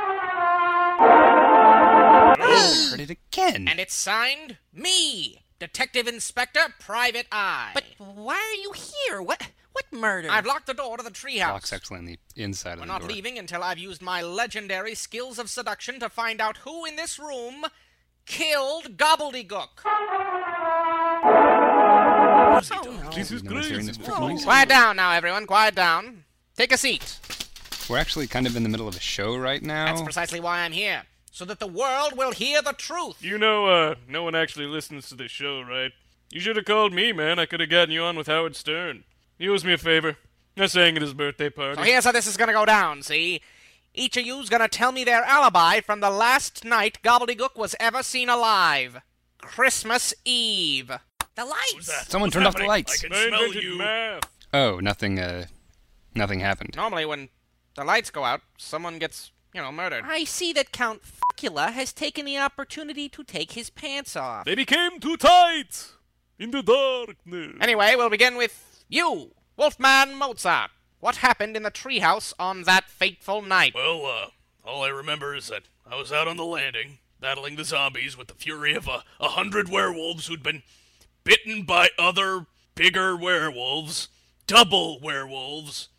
Oh, heard it again. And it's signed me, Detective Inspector Private Eye. But why are you here? What murder? I've locked the door to the treehouse. Locks actually on the inside of We're the not door. leaving until I've used my legendary skills of seduction to find out who in this room killed Gobbledygook. This is crazy. Quiet down now, everyone. Quiet down. Take a seat. We're actually kind of in the middle of a show right now. That's precisely why I'm here. So that the world will hear the truth. You know, no one actually listens to this show, right? You should have called me, man. I could have gotten you on with Howard Stern. He owes me a favor. I sang at his birthday party. So here's how this is gonna go down, see? Each of you's gonna tell me their alibi from the last night Gobbledygook was ever seen alive. Christmas Eve. The lights! Someone turned off the lights. I can smell invented you. math. Oh, nothing happened. Normally when the lights go out, someone gets, murdered. I see that Count F***ula has taken the opportunity to take his pants off. They became too tight in the darkness. Anyway, we'll begin with you, Wolfman Mozart. What happened in the treehouse on that fateful night? Well, all I remember is that I was out on the landing, battling the zombies with the fury of 100 werewolves who'd been bitten by other bigger werewolves, double werewolves.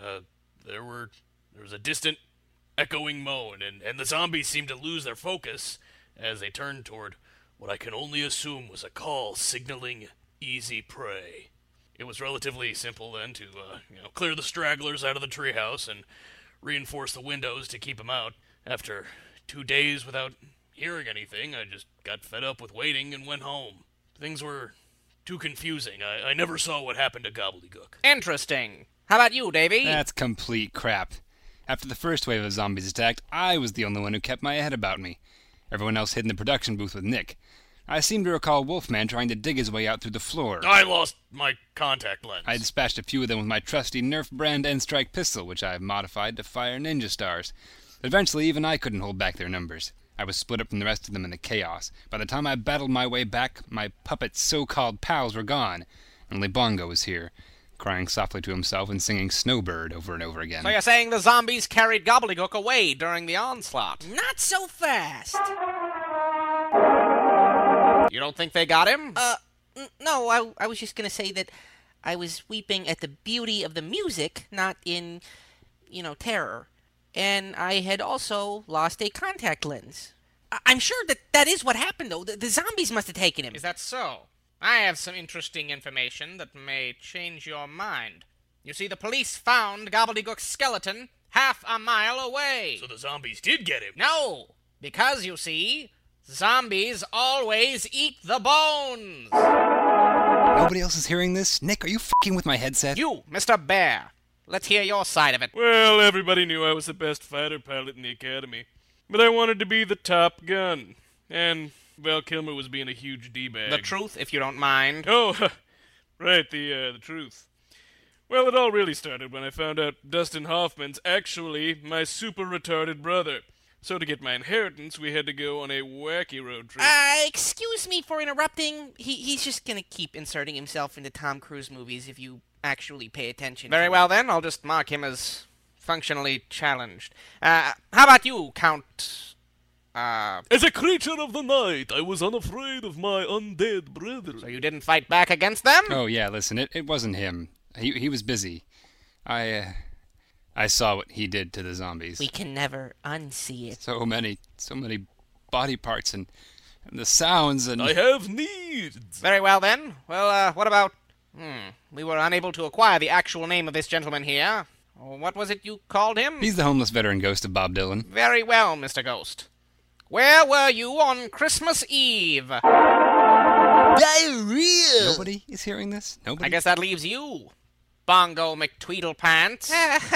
There was a distant echoing moan, and the zombies seemed to lose their focus as they turned toward what I can only assume was a call signaling easy prey. It was relatively simple then to, clear the stragglers out of the treehouse and reinforce the windows to keep them out. After 2 days without hearing anything, I just got fed up with waiting and went home. Things were too confusing. I never saw what happened to Gobbledygook. Interesting. How about you, Davy? That's complete crap. After the first wave of zombies attacked, I was the only one who kept my head about me. Everyone else hid in the production booth with Nick. I seem to recall Wolfman trying to dig his way out through the floor. I lost my contact lens. I dispatched a few of them with my trusty Nerf brand N-Strike pistol, which I modified to fire ninja stars. But eventually, even I couldn't hold back their numbers. I was split up from the rest of them in the chaos. By the time I battled my way back, my puppet's so-called pals were gone. Only Bongo was here, crying softly to himself and singing Snowbird over and over again. So you're saying the zombies carried Gobbledygook away during the onslaught? Not so fast. You don't think they got him? No, I was just gonna say that I was weeping at the beauty of the music, not in, terror. And I had also lost a contact lens. I'm sure that is what happened, though. The zombies must have taken him. Is that so? I have some interesting information that may change your mind. You see, the police found Gobbledygook's skeleton half a mile away. So the zombies did get him? No, because, you see, zombies always eat the bones. Nobody else is hearing this? Nick, are you f***ing with my headset? You, Mr. Bear. Let's hear your side of it. Well, everybody knew I was the best fighter pilot in the academy. But I wanted to be the top gun. And Val Kilmer was being a huge D-bag. The truth, if you don't mind. Oh, right, the truth. Well, it all really started when I found out Dustin Hoffman's actually my super retarded brother. So to get my inheritance, we had to go on a wacky road trip. Excuse me for interrupting. He's just gonna keep inserting himself into Tom Cruise movies if you actually pay attention. Very well, then. I'll just mark him as functionally challenged. How about you, Count... As a creature of the night, I was unafraid of my undead brother. So you didn't fight back against them? Oh, yeah, listen, it wasn't him. He was busy. I saw what he did to the zombies. We can never unsee it. So many body parts and the sounds and... I have needs! Very well, then. Well, what about... We were unable to acquire the actual name of this gentleman here. What was it you called him? He's the homeless veteran ghost of Bob Dylan. Very well, Mr. Ghost. Where were you on Christmas Eve? Diarrhea! Nobody is hearing this? Nobody? I guess that leaves you, Bongo McTweedlepants.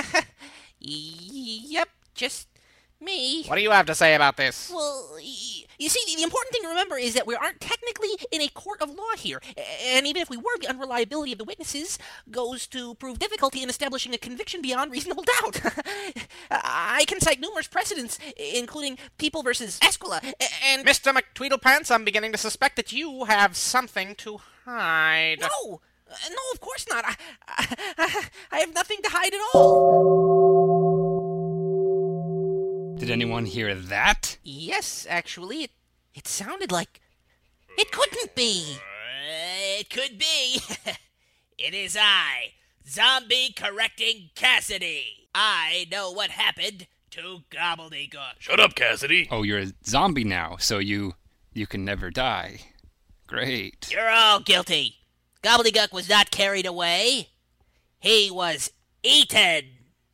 Yep, just me. What do you have to say about this? Well, you see, the important thing to remember is that we aren't technically in a court of law here. And even if we were, the unreliability of the witnesses goes to prove difficulty in establishing a conviction beyond reasonable doubt. I can cite numerous precedents, including People versus Esquila, and... Mr. McTweedlepants, I'm beginning to suspect that you have something to hide. No, of course not. I have nothing to hide at all. Did anyone hear that? Yes, actually, it sounded like... It couldn't be. It could be. It is I, Zombie Correcting Cassidy. I know what happened to Gobbledygook. Shut up, Cassidy. Oh, you're a zombie now, so you can never die. Great. You're all guilty. Gobbledygook was not carried away. He was eaten.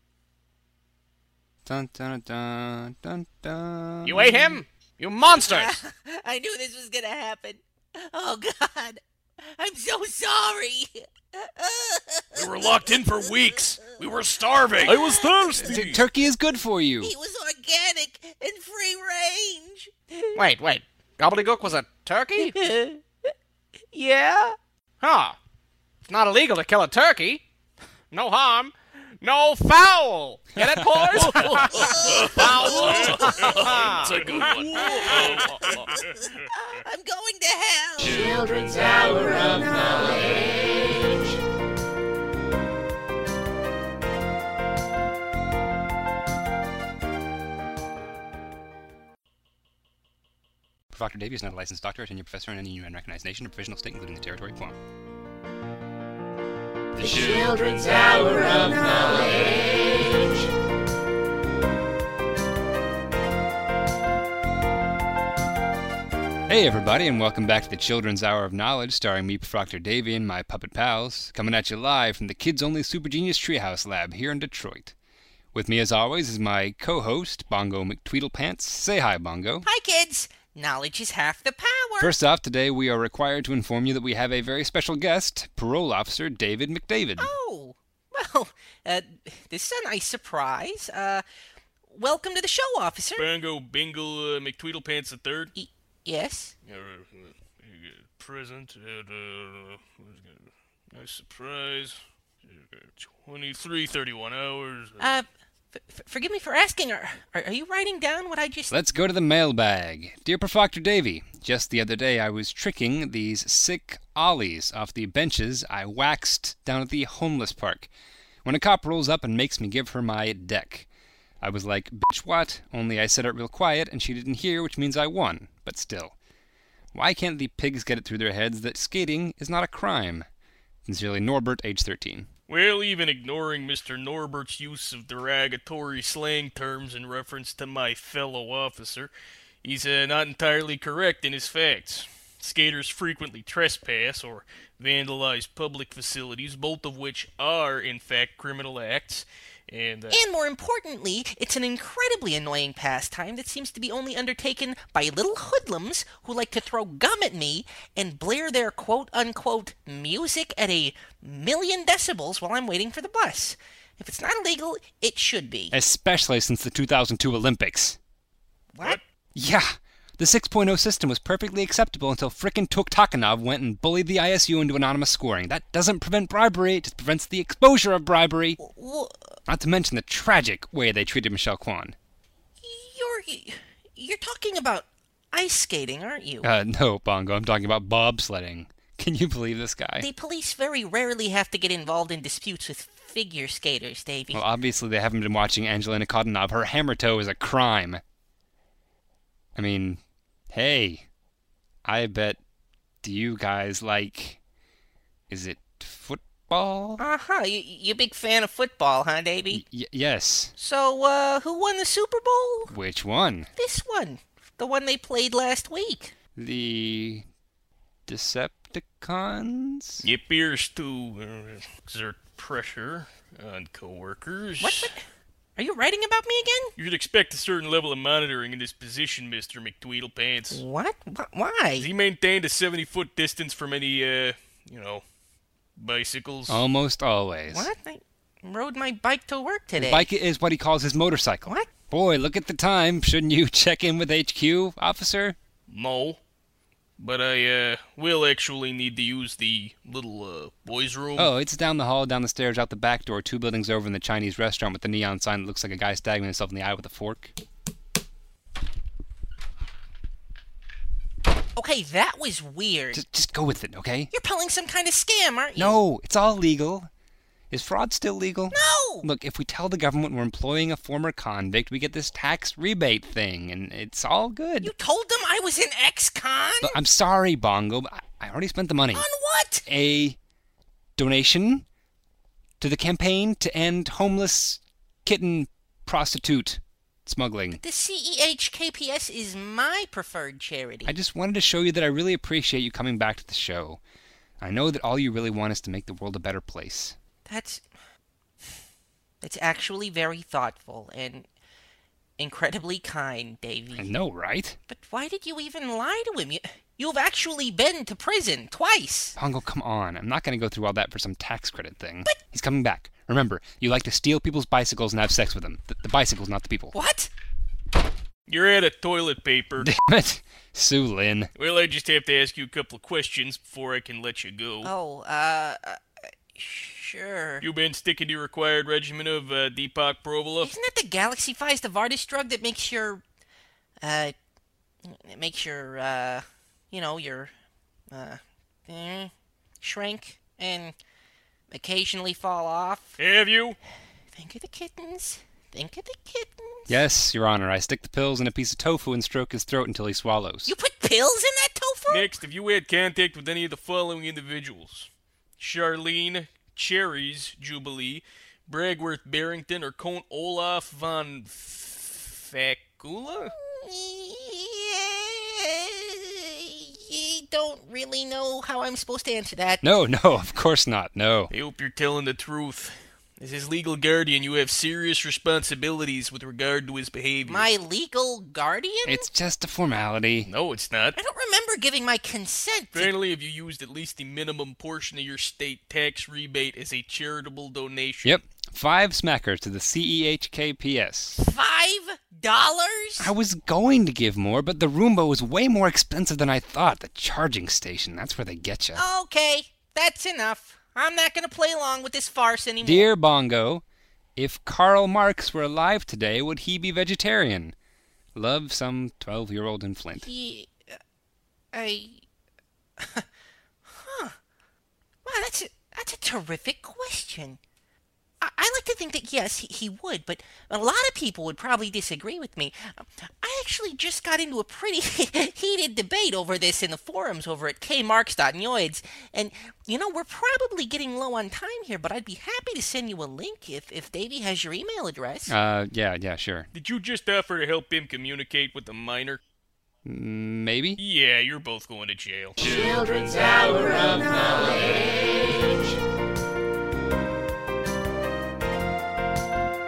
Dun, dun, dun, dun, dun. You ate him? You monsters! I knew this was gonna happen. Oh, God. I'm so sorry. We were locked in for weeks. We were starving. I was thirsty. Turkey is good for you. He was organic and free range. Wait. Gobbledygook was a turkey? Yeah? Huh. It's not illegal to kill a turkey. No harm. No foul! Get it, boys? Foul! It's a good one. I'm going to hell. Children's Hour of Knowledge. Dr. Davy is not a licensed doctor, a tenured professor in any UN-recognized nation or provisional state, including the territory of Guam. The Children's Hour of Knowledge. Hey everybody, and welcome back to the Children's Hour of Knowledge, starring me, Proctor Davy, and my puppet pals, coming at you live from the Kids Only Super Genius Treehouse Lab here in Detroit. With me, as always, is my co-host, Bongo McTweedlepants. Say hi, Bongo. Hi, kids. Knowledge is half the power. First off, today we are required to inform you that we have a very special guest, Parole Officer David McDavid. Oh, well, this is a nice surprise. Welcome to the show, officer. Bongo Bingle McTweedlepants III. Yes? Present. Nice surprise. 23:31 hours. Forgive me for asking, are you writing down what I just... Let's go to the mailbag. Dear Proctor Davy, just the other day I was tricking these sick ollies off the benches I waxed down at the homeless park, when a cop rolls up and makes me give her my deck. I was like, bitch what? Only I said it real quiet and she didn't hear, which means I won. But still. Why can't the pigs get it through their heads that skating is not a crime? Sincerely, Norbert, age 13. Well, even ignoring Mr. Norbert's use of derogatory slang terms in reference to my fellow officer, he's not entirely correct in his facts. Skaters frequently trespass or vandalize public facilities, both of which are, in fact, criminal acts. And more importantly, it's an incredibly annoying pastime that seems to be only undertaken by little hoodlums who like to throw gum at me and blare their quote-unquote music at 1,000,000 decibels while I'm waiting for the bus. If it's not illegal, it should be. Especially since the 2002 Olympics. What? Yeah, the 6.0 system was perfectly acceptable until frickin' Tuktakanov went and bullied the ISU into anonymous scoring. That doesn't prevent bribery, it just prevents the exposure of bribery. Not to mention the tragic way they treated Michelle Kwan. You're talking about ice skating, aren't you? No, Bongo, I'm talking about bobsledding. Can you believe this guy? The police very rarely have to get involved in disputes with figure skaters, Davey. Well, obviously they haven't been watching Angelina Kodanov. Her hammer toe is a crime. I mean, hey, I bet, do you guys like, is it football? Uh-huh, you big fan of football, huh, Davey? Yes. So, who won the Super Bowl? Which one? This one. The one they played last week. The Decepticons? It appears to exert pressure on co-workers. What? Are you writing about me again? You should expect a certain level of monitoring in this position, Mr. McTweedlepants. What? Why? He maintained a 70-foot distance from any, bicycles. Almost always. What? I rode my bike to work today. His bike is what he calls his motorcycle. What? Boy, look at the time. Shouldn't you check in with HQ, officer? No. But I, will actually need to use the little, boys' room. Oh, it's down the hall, down the stairs, out the back door, 2 buildings over in the Chinese restaurant with the neon sign that looks like a guy stabbing himself in the eye with a fork. Okay, that was weird. Just go with it, okay? You're pulling some kind of scam, aren't you? No, it's all legal. Is fraud still legal? No! Look, if we tell the government we're employing a former convict, we get this tax rebate thing, and it's all good. You told them I was an ex-con? Look, I'm sorry, Bongo, but I already spent the money. On what? A donation to the campaign to end homeless kitten prostitute smuggling. The CEHKPS is my preferred charity. I just wanted to show you that I really appreciate you coming back to the show. I know that all you really want is to make the world a better place. That's actually very thoughtful and incredibly kind, Davey. I know, right? But why did you even lie to him? You've actually been to prison twice. Pongo, come on. I'm not going to go through all that for some tax credit thing. But he's coming back. Remember, you like to steal people's bicycles and have sex with them. The bicycles, not the people. What? You're out of toilet paper. Damn it. Sue Lin. Well, I just have to ask you a couple of questions before I can let you go. Oh, sure. You been sticking to your required regimen of Deepak Provola? Isn't that the Galaxy 5 Novartis drug that makes your, shrink and occasionally fall off? Have you? Think of the kittens. Think of the kittens. Yes, Your Honor. I stick the pills in a piece of tofu and stroke his throat until he swallows. You put pills in that tofu? Next, have you had contact with any of the following individuals? Charlene Cherries Jubilee, Bragworth Barrington, or Count Olaf von Facula? I don't really know how I'm supposed to answer that. No, of course not, no. I hope you're telling the truth. As his legal guardian, you have serious responsibilities with regard to his behavior. My legal guardian? It's just a formality. No, it's not. I don't remember giving my consent. Finally, have you used at least the minimum portion of your state tax rebate as a charitable donation? Yep. 5 smackers to the CEHKPS. $5? I was going to give more, but the Roomba was way more expensive than I thought. The charging station, that's where they get you. Okay, that's enough. I'm not going to play along with this farce anymore. Dear Bongo, if Karl Marx were alive today, would he be vegetarian? Love, some 12-year-old in Flint. Huh. Wow, that's a terrific question. I like to think that, yes, he would, but a lot of people would probably disagree with me. I actually just got into a pretty heated debate over this in the forums over at kmarks.noids, and, we're probably getting low on time here, but I'd be happy to send you a link if Davey has your email address. Yeah, sure. Did you just offer to help him communicate with the minor? Maybe? Yeah, you're both going to jail. Children's Hour of Knowledge.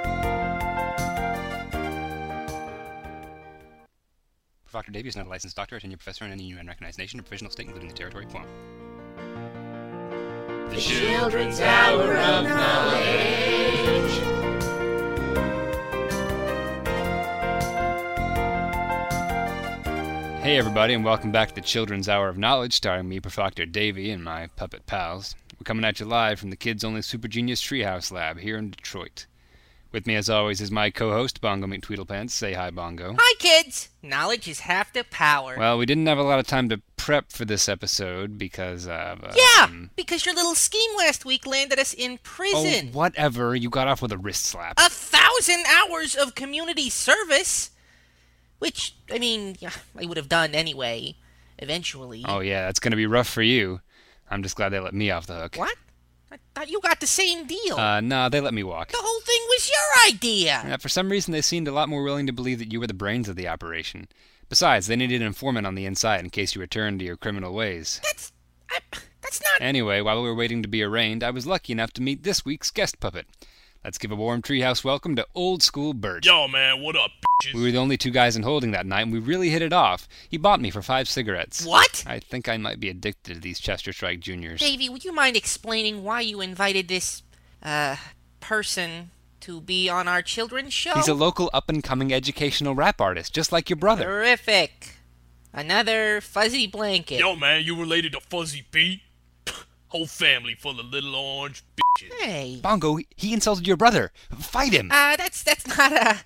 Dr. Davy is not a licensed doctor or tenured professor in any UN-recognized nation or provisional state, including the territory of Guam. The Children's Hour of Knowledge. Hey everybody, and welcome back to the Children's Hour of Knowledge, starring me, Dr. Davy, and my puppet pals. We're coming at you live from the Kids Only Super Genius Treehouse Lab here in Detroit. With me, as always, is my co-host, Bongo McTweedlepants. Say hi, Bongo. Hi, kids! Knowledge is half the power. Well, we didn't have a lot of time to prep for this episode because of... because your little scheme last week landed us in prison. Oh, whatever. You got off with a wrist slap. 1,000 hours of community service. Which, I mean, I would have done anyway, eventually. Oh, yeah, that's going to be rough for you. I'm just glad they let me off the hook. What? I thought you got the same deal. No, they let me walk. The whole thing was your idea. For some reason, they seemed a lot more willing to believe that you were the brains of the operation. Besides, they needed an informant on the inside in case you returned to your criminal ways. That's not... Anyway, while we were waiting to be arraigned, I was lucky enough to meet this week's guest puppet. Let's give a warm treehouse welcome to Old School Bert. Yo, man, what up, bitches? We were the only two guys in holding that night, and we really hit it off. He bought me for 5 cigarettes. What? I think I might be addicted to these Chester Strike Juniors. Davey, would you mind explaining why you invited this, person to be on our children's show? He's a local up-and-coming educational rap artist, just like your brother. Terrific. Another fuzzy blanket. Yo, man, you related to Fuzzy P? Whole family full of little orange bitches. Hey. Bongo, he insulted your brother. Fight him. That's not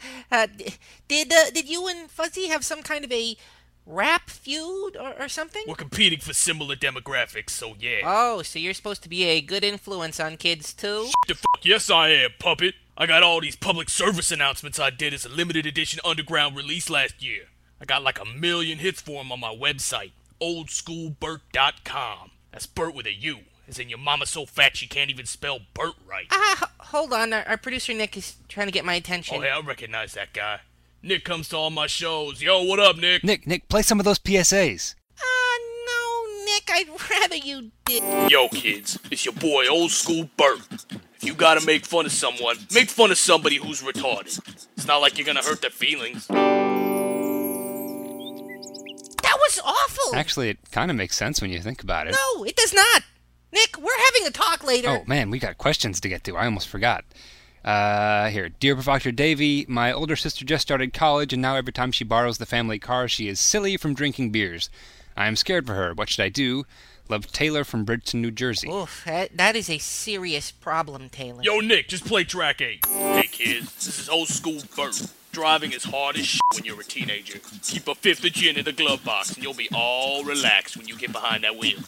did you and Fuzzy have some kind of a rap feud or something? We're competing for similar demographics, so yeah. Oh, so you're supposed to be a good influence on kids, too? The fuck, yes I am, puppet. I got all these public service announcements I did as a limited edition underground release last year. I got like 1 million hits for them on my website, oldschoolbert.com. That's Bert with a U. As in your mama so fat she can't even spell Bert right. Hold on. Our producer Nick is trying to get my attention. Oh, hey, I recognize that guy. Nick comes to all my shows. Yo, what up, Nick? Nick, play some of those PSAs. No, Nick, I'd rather you did. Yo, kids, it's your boy, Old School Bert. If you gotta make fun of someone, make fun of somebody who's retarded. It's not like you're gonna hurt their feelings. That was awful! Actually, it kind of makes sense when you think about it. No, it does not! Nick, we're having a talk later. Oh, man, we got questions to get to. I almost forgot. Here. Dear Dr. Davy, my older sister just started college, and now every time she borrows the family car, she is silly from drinking beers. I am scared for her. What should I do? Love, Taylor from Bridgeton, New Jersey. Oof, that is a serious problem, Taylor. Yo, Nick, just play track 8. Hey, kids, this is Old School Bert. Driving is hard as shit when you're a teenager. Keep a fifth of gin in the glove box, and you'll be all relaxed when you get behind that wheel.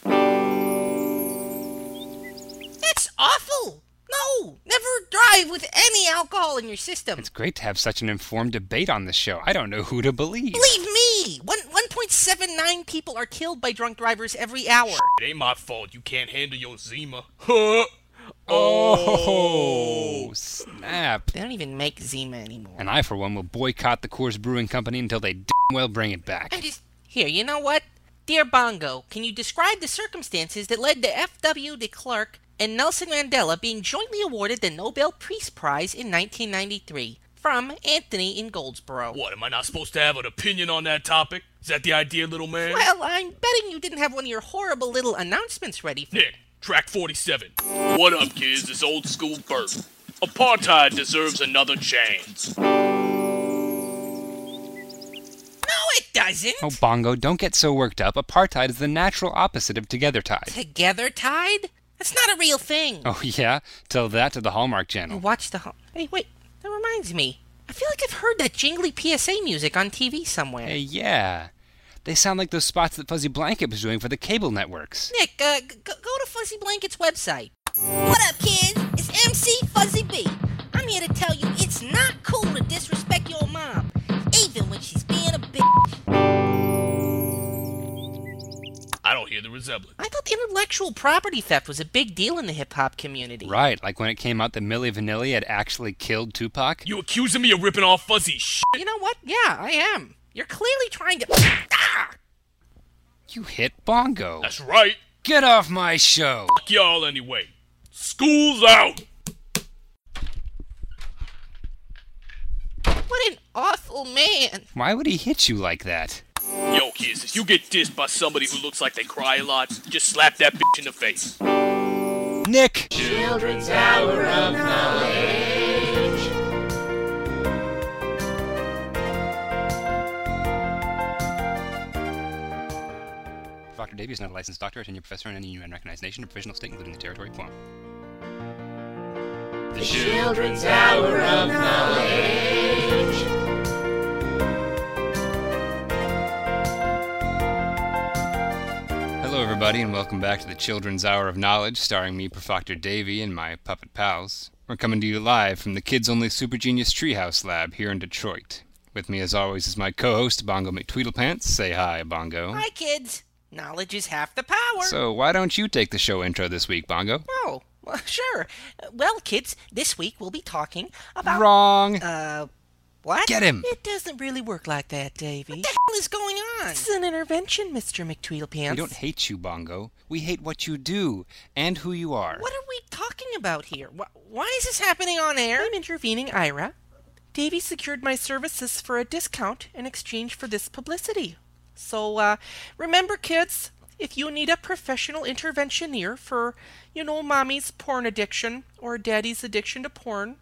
That's awful! No! Never drive with any alcohol in your system. It's great to have such an informed debate on this show. I don't know who to believe. Believe me! 1.79 people are killed by drunk drivers every hour. It ain't my fault you can't handle your Zima. Oh, snap. They don't even make Zima anymore. And I, for one, will boycott the Coors Brewing Company until they well bring it back. Here, you know what? Dear Bongo, can you describe the circumstances that led to F.W. de Klerk and Nelson Mandela being jointly awarded the Nobel Peace Prize in 1993? From Anthony in Goldsboro. What, am I not supposed to have an opinion on that topic? Is that the idea, little man? Well, I'm betting you didn't have one of your horrible little announcements ready for Nick, track 47. What up, kids? It's Old School Bert. Apartheid deserves another chance. No, it doesn't. Oh, Bongo, don't get so worked up. Apartheid is the natural opposite of Togethertide. Togethertide? That's not a real thing. Oh, yeah? Tell that to the Hallmark Channel. Watch the Hey, wait. That reminds me. I feel like I've heard that jingly PSA music on TV somewhere. Hey, yeah. They sound like those spots that Fuzzy Blanket was doing for the cable networks. Nick, go to Fuzzy Blanket's website. What up, kids? It's MC Fuzzy B. I'm here to tell you it's not cool to disrespect your mom, even when she's being a bitch. I don't hear the resemblance. I thought intellectual property theft was a big deal in the hip-hop community. Right, like when it came out that Milli Vanilli had actually killed Tupac. You accusing me of ripping off Fuzzy shit? You know what? Yeah, I am. You're clearly trying to... You hit Bongo. That's right. Get off my show. Fuck y'all anyway. School's out. What an awful man. Why would he hit you like that? Yo, kids, if you get dissed by somebody who looks like they cry a lot, just slap that bitch in the face. Nick! Children's Hour of Knowledge. Dr. Davy is not a licensed doctor, a tenured professor in any UN recognized nation or provisional state, including the territory of Guam. The Children's Hour of Knowledge. Hello, everybody, and welcome back to the Children's Hour of Knowledge, starring me, Professor Davy, and my puppet pals. We're coming to you live from the Kids Only Super Genius Treehouse Lab here in Detroit. With me, as always, is my co-host, Bongo McTweedlepants. Say hi, Bongo. Hi, kids. Knowledge is half the power. So, why don't you take the show intro this week, Bongo? Oh, well, sure. Well, kids, this week we'll be talking about... Wrong. What? Get him. It doesn't really work like that, Davy. What the hell is going on? This is an intervention, Mr. McTweedlepants. We don't hate you, Bongo. We hate what you do, and who you are. What are we talking about here? Why is this happening on air? I'm intervening, Ira. Davy secured my services for a discount in exchange for this publicity. So, remember, kids, if you need a professional interventioneer for, mommy's porn addiction, or daddy's addiction to porn,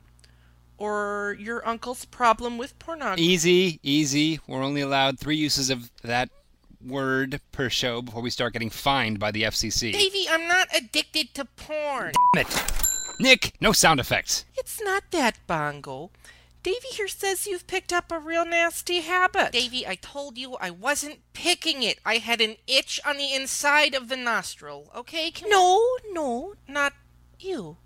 or your uncle's problem with pornography. Easy. We're only allowed 3 uses of that word per show before we start getting fined by the FCC. Davy, I'm not addicted to porn. Damn it. Nick, no sound effects. It's not that, Bongo. Davy here says you've picked up a real nasty habit. Davy, I told you I wasn't picking it. I had an itch on the inside of the nostril, okay? No, not you.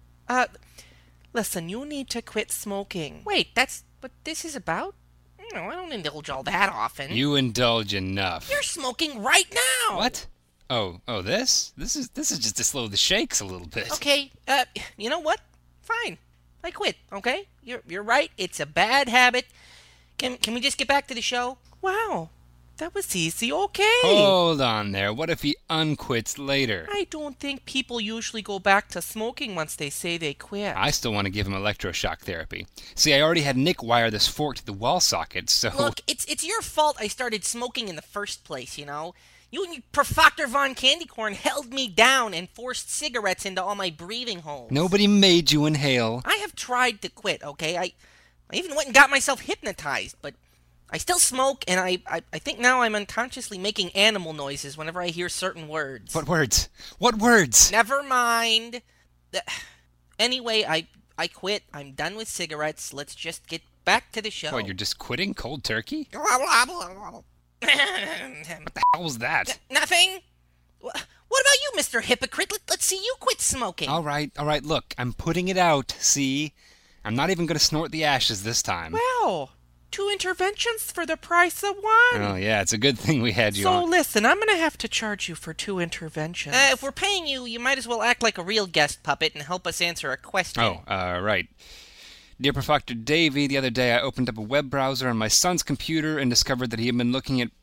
Listen, you need to quit smoking. Wait, that's what this is about? No, I don't indulge all that often. You indulge enough. You're smoking right now! What? Oh, this? This is just to slow the shakes a little bit. Okay, you know what? Fine. I quit, okay? You're right. It's a bad habit. Can we just get back to the show? Wow. That was easy. Okay. Hold on there. What if he unquits later? I don't think people usually go back to smoking once they say they quit. I still want to give him electroshock therapy. See, I already had Nick wire this fork to the wall socket, so... Look, it's your fault I started smoking in the first place, You and your Professor Von Candycorn held me down and forced cigarettes into all my breathing holes. Nobody made you inhale. I have tried to quit, okay? I even went and got myself hypnotized, but I still smoke, and I think now I'm unconsciously making animal noises whenever I hear certain words. What words? What words? Never mind. Anyway, I quit. I'm done with cigarettes. Let's just get back to the show. What, you're just quitting cold turkey? What the hell was that? Nothing. What about you, Mr. Hypocrite? Let's see you quit smoking. All right. Look, I'm putting it out, see? I'm not even going to snort the ashes this time. Well, 2 interventions for the price of 1. Oh, yeah, it's a good thing we had you on. So, listen, I'm going to have to charge you for 2 interventions. If we're paying you, you might as well act like a real guest puppet and help us answer a question. Oh, right. Dear Professor Davy, the other day I opened up a web browser on my son's computer and discovered that he had been looking at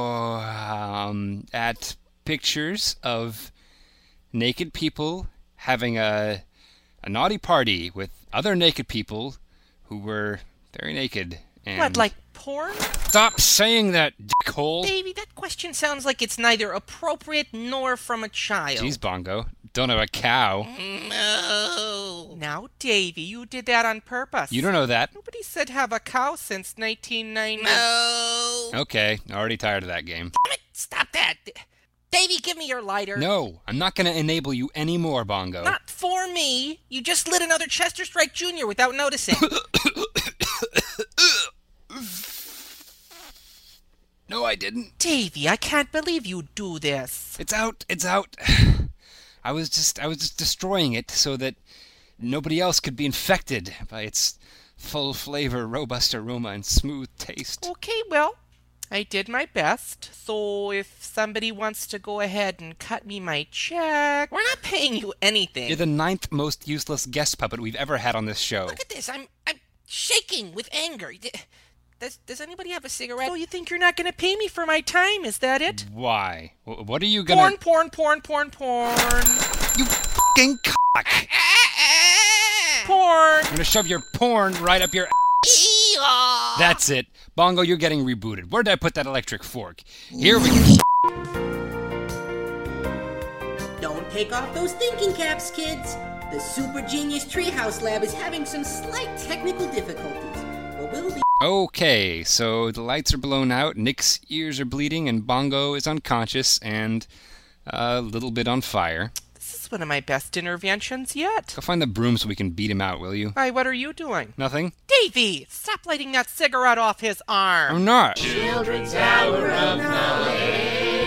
pictures of naked people having a naughty party with other naked people who were very naked. And... What, like porn? Stop saying that, dickhole! Davy, that question sounds like it's neither appropriate nor from a child. Jeez, Bongo. Don't have a cow. No. Now, Davy, you did that on purpose. You don't know that. Nobody said have a cow since 1990. No. Okay, already tired of that game. Damn it, stop that. Davy, give me your lighter. No, I'm not going to enable you anymore, Bongo. Not for me. You just lit another Chester Strike Jr. without noticing. No, I didn't. Davy, I can't believe you do this. It's out. I was just destroying it so that nobody else could be infected by its full flavor, robust aroma, and smooth taste. Okay, well, I did my best. So if somebody wants to go ahead and cut me my check, we're not paying you anything. You're the 9th most useless guest puppet we've ever had on this show. Look at this. I'm shaking with anger. Does anybody have a cigarette? So you think you're not going to pay me for my time? Is that it? Why? What are you going to... Porn. You fucking cock. Porn. I'm going to shove your porn right up your ass. That's it. Bongo, you're getting rebooted. Where did I put that electric fork? Here we go. Don't take off those thinking caps, kids. The Super Genius Treehouse Lab is having some slight technical difficulties, but we'll be... Okay, so the lights are blown out, Nick's ears are bleeding, and Bongo is unconscious and a little bit on fire. This is one of my best interventions yet. Go find the broom so we can beat him out, will you? Hi, what are you doing? Nothing? Davy, stop lighting that cigarette off his arm. I'm not. Children's Hour of Knowledge.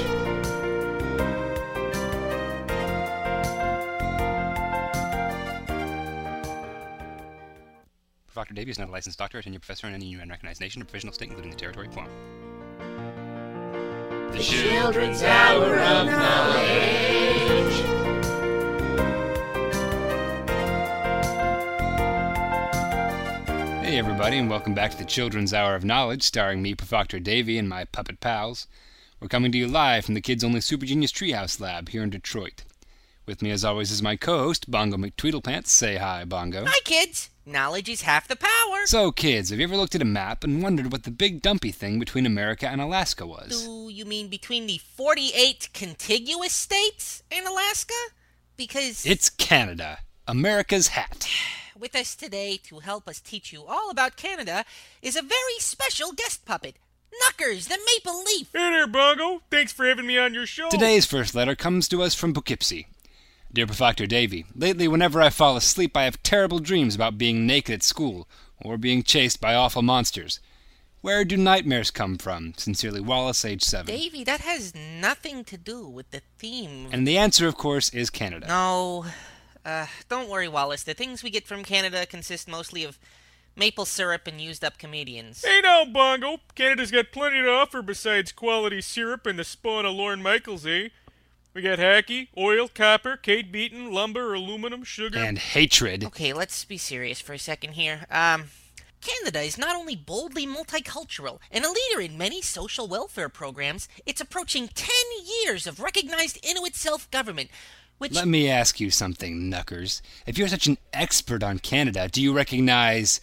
Dr. Davy is not a licensed doctor or tenured professor in any UN-recognized nation or provisional state, including the territory of Guam. The Children's Hour of Knowledge. Hey everybody, and welcome back to the Children's Hour of Knowledge, starring me, Dr. Davy, and my puppet pals. We're coming to you live from the Kids Only Super Genius Treehouse Lab here in Detroit. With me, as always, is my co-host, Bongo McTweedlepants. Say hi, Bongo. Hi, kids. Knowledge is half the power. So, kids, have you ever looked at a map and wondered what the big dumpy thing between America and Alaska was? Do you mean between the 48 contiguous states and Alaska? Because... It's Canada. America's hat. With us today to help us teach you all about Canada is a very special guest puppet, Knuckers, the Maple Leaf. Hey there, Bongo. Thanks for having me on your show. Today's first letter comes to us from Poughkeepsie. Dear Dr. Davy, lately whenever I fall asleep I have terrible dreams about being naked at school, or being chased by awful monsters. Where do nightmares come from? Sincerely, Wallace, age 7. Davy, that has nothing to do with the theme. And the answer, of course, is Canada. No. Don't worry, Wallace. The things we get from Canada consist mostly of maple syrup and used-up comedians. Hey now, Bongo. Canada's got plenty to offer besides quality syrup and the spawn of Lorne Michaels, eh? We got hacky, oil, copper, Kate Beaton, lumber, aluminum, sugar... And hatred. Okay, let's be serious for a second here. Canada is not only boldly multicultural and a leader in many social welfare programs, it's approaching 10 years of recognized Inuit self-government, which... Let me ask you something, Knuckers. If you're such an expert on Canada, do you recognize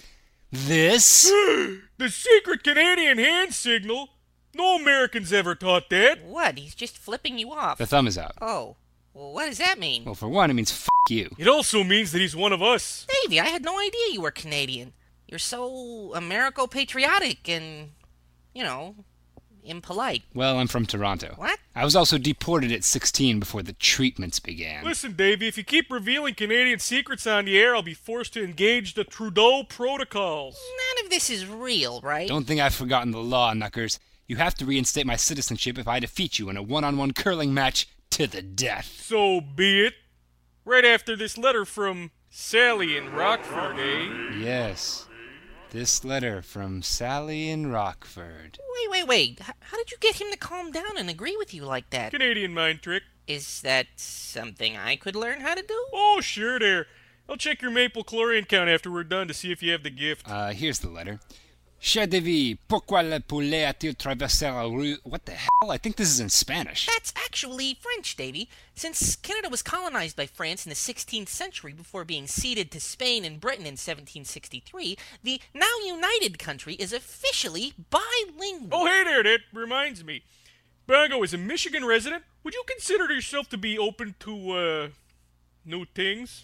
this? The secret Canadian hand signal? No Americans ever taught that. What? He's just flipping you off. The thumb is out. Oh. Well, what does that mean? Well, for one, it means f*** you. It also means that he's one of us. Davey, I had no idea you were Canadian. You're so Americo-patriotic and, you know, impolite. Well, I'm from Toronto. What? I was also deported at 16 before the treatments began. Listen, Davey, if you keep revealing Canadian secrets on the air, I'll be forced to engage the Trudeau protocols. None of this is real, right? Don't think I've forgotten the law, Knuckers. You have to reinstate my citizenship if I defeat you in a one-on-one curling match to the death. So be it. Right after this letter from Sally in Rockford, eh? Yes. This letter from Sally in Rockford. Wait. How did you get him to calm down and agree with you like that? Canadian mind trick. Is that something I could learn how to do? Oh, sure there. I'll check your maple chlorine count after we're done to see if you have the gift. Here's the letter. Cher Davy, pourquoi le poulet a-t-il traversé la rue? What the hell? I think this is in Spanish. That's actually French, Davy. Since Canada was colonized by France in the 16th century before being ceded to Spain and Britain in 1763, the now united country is officially bilingual. Oh, hey there, that reminds me. Bongo, as a Michigan resident, would you consider yourself to be open to, new things?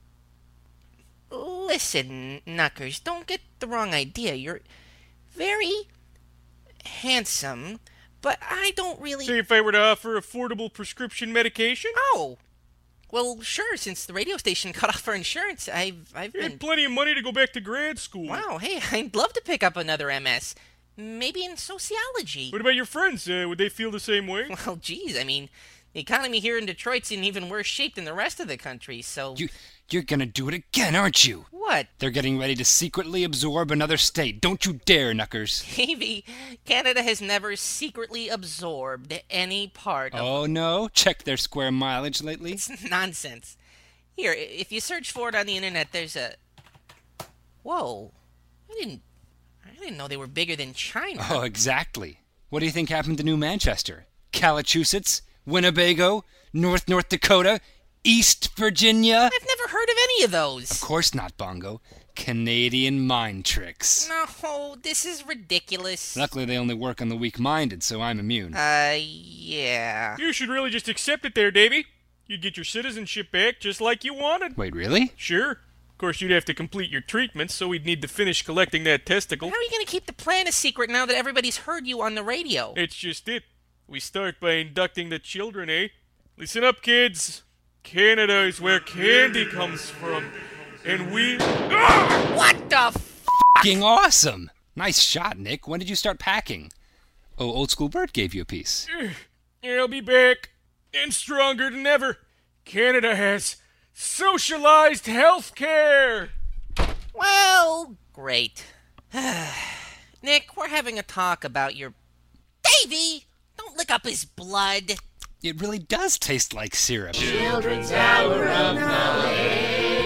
Listen, Knuckers, don't get the wrong idea. You're very handsome, but I don't really... Say if I were to offer affordable prescription medication? Oh, well, sure, since the radio station cut off our insurance, I've been... plenty of money to go back to grad school. Wow, hey, I'd love to pick up another MS. Maybe in sociology. What about your friends? Would they feel the same way? Well, geez, I mean, the economy here in Detroit's in even worse shape than the rest of the country, so... You're gonna do it again, aren't you? What? They're getting ready to secretly absorb another state. Don't you dare, Knuckers. Davey, Canada has never secretly absorbed any part of... Oh, no? Check their square mileage lately? It's nonsense. Here, if you search for it on the internet, there's a... Whoa. I didn't know they were bigger than China. Oh, exactly. What do you think happened to New Manchester? Calachusetts? Winnebago? North Dakota? East Virginia? I've never heard of any of those. Of course not, Bongo. Canadian mind tricks. No, this is ridiculous. Luckily, they only work on the weak-minded, so I'm immune. Yeah. You should really just accept it there, Davy. You'd get your citizenship back just like you wanted. Wait, really? Sure. Of course, you'd have to complete your treatment, so we'd need to finish collecting that testicle. How are you going to keep the plan a secret now that everybody's heard you on the radio? It's just it. We start by inducting the children, eh? Listen up, kids. Canada is where candy comes from. And we... Ah! What the F***ing awesome! Nice shot, Nick. When did you start packing? Oh, Old School Bert gave you a piece. I'll be back. And stronger than ever. Canada has socialized health care. Well, great. Nick, we're having a talk about your... Davy! Don't lick up his blood. It really does taste like syrup. Children's Hour of Knowledge.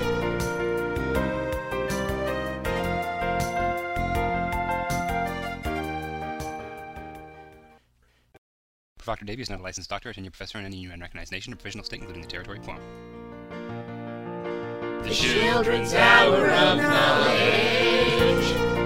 Dr. Davy is not a licensed doctor, a tenured professor in any UN recognized nation or provisional state, including the territory of Guam. The Children's Hour of Knowledge.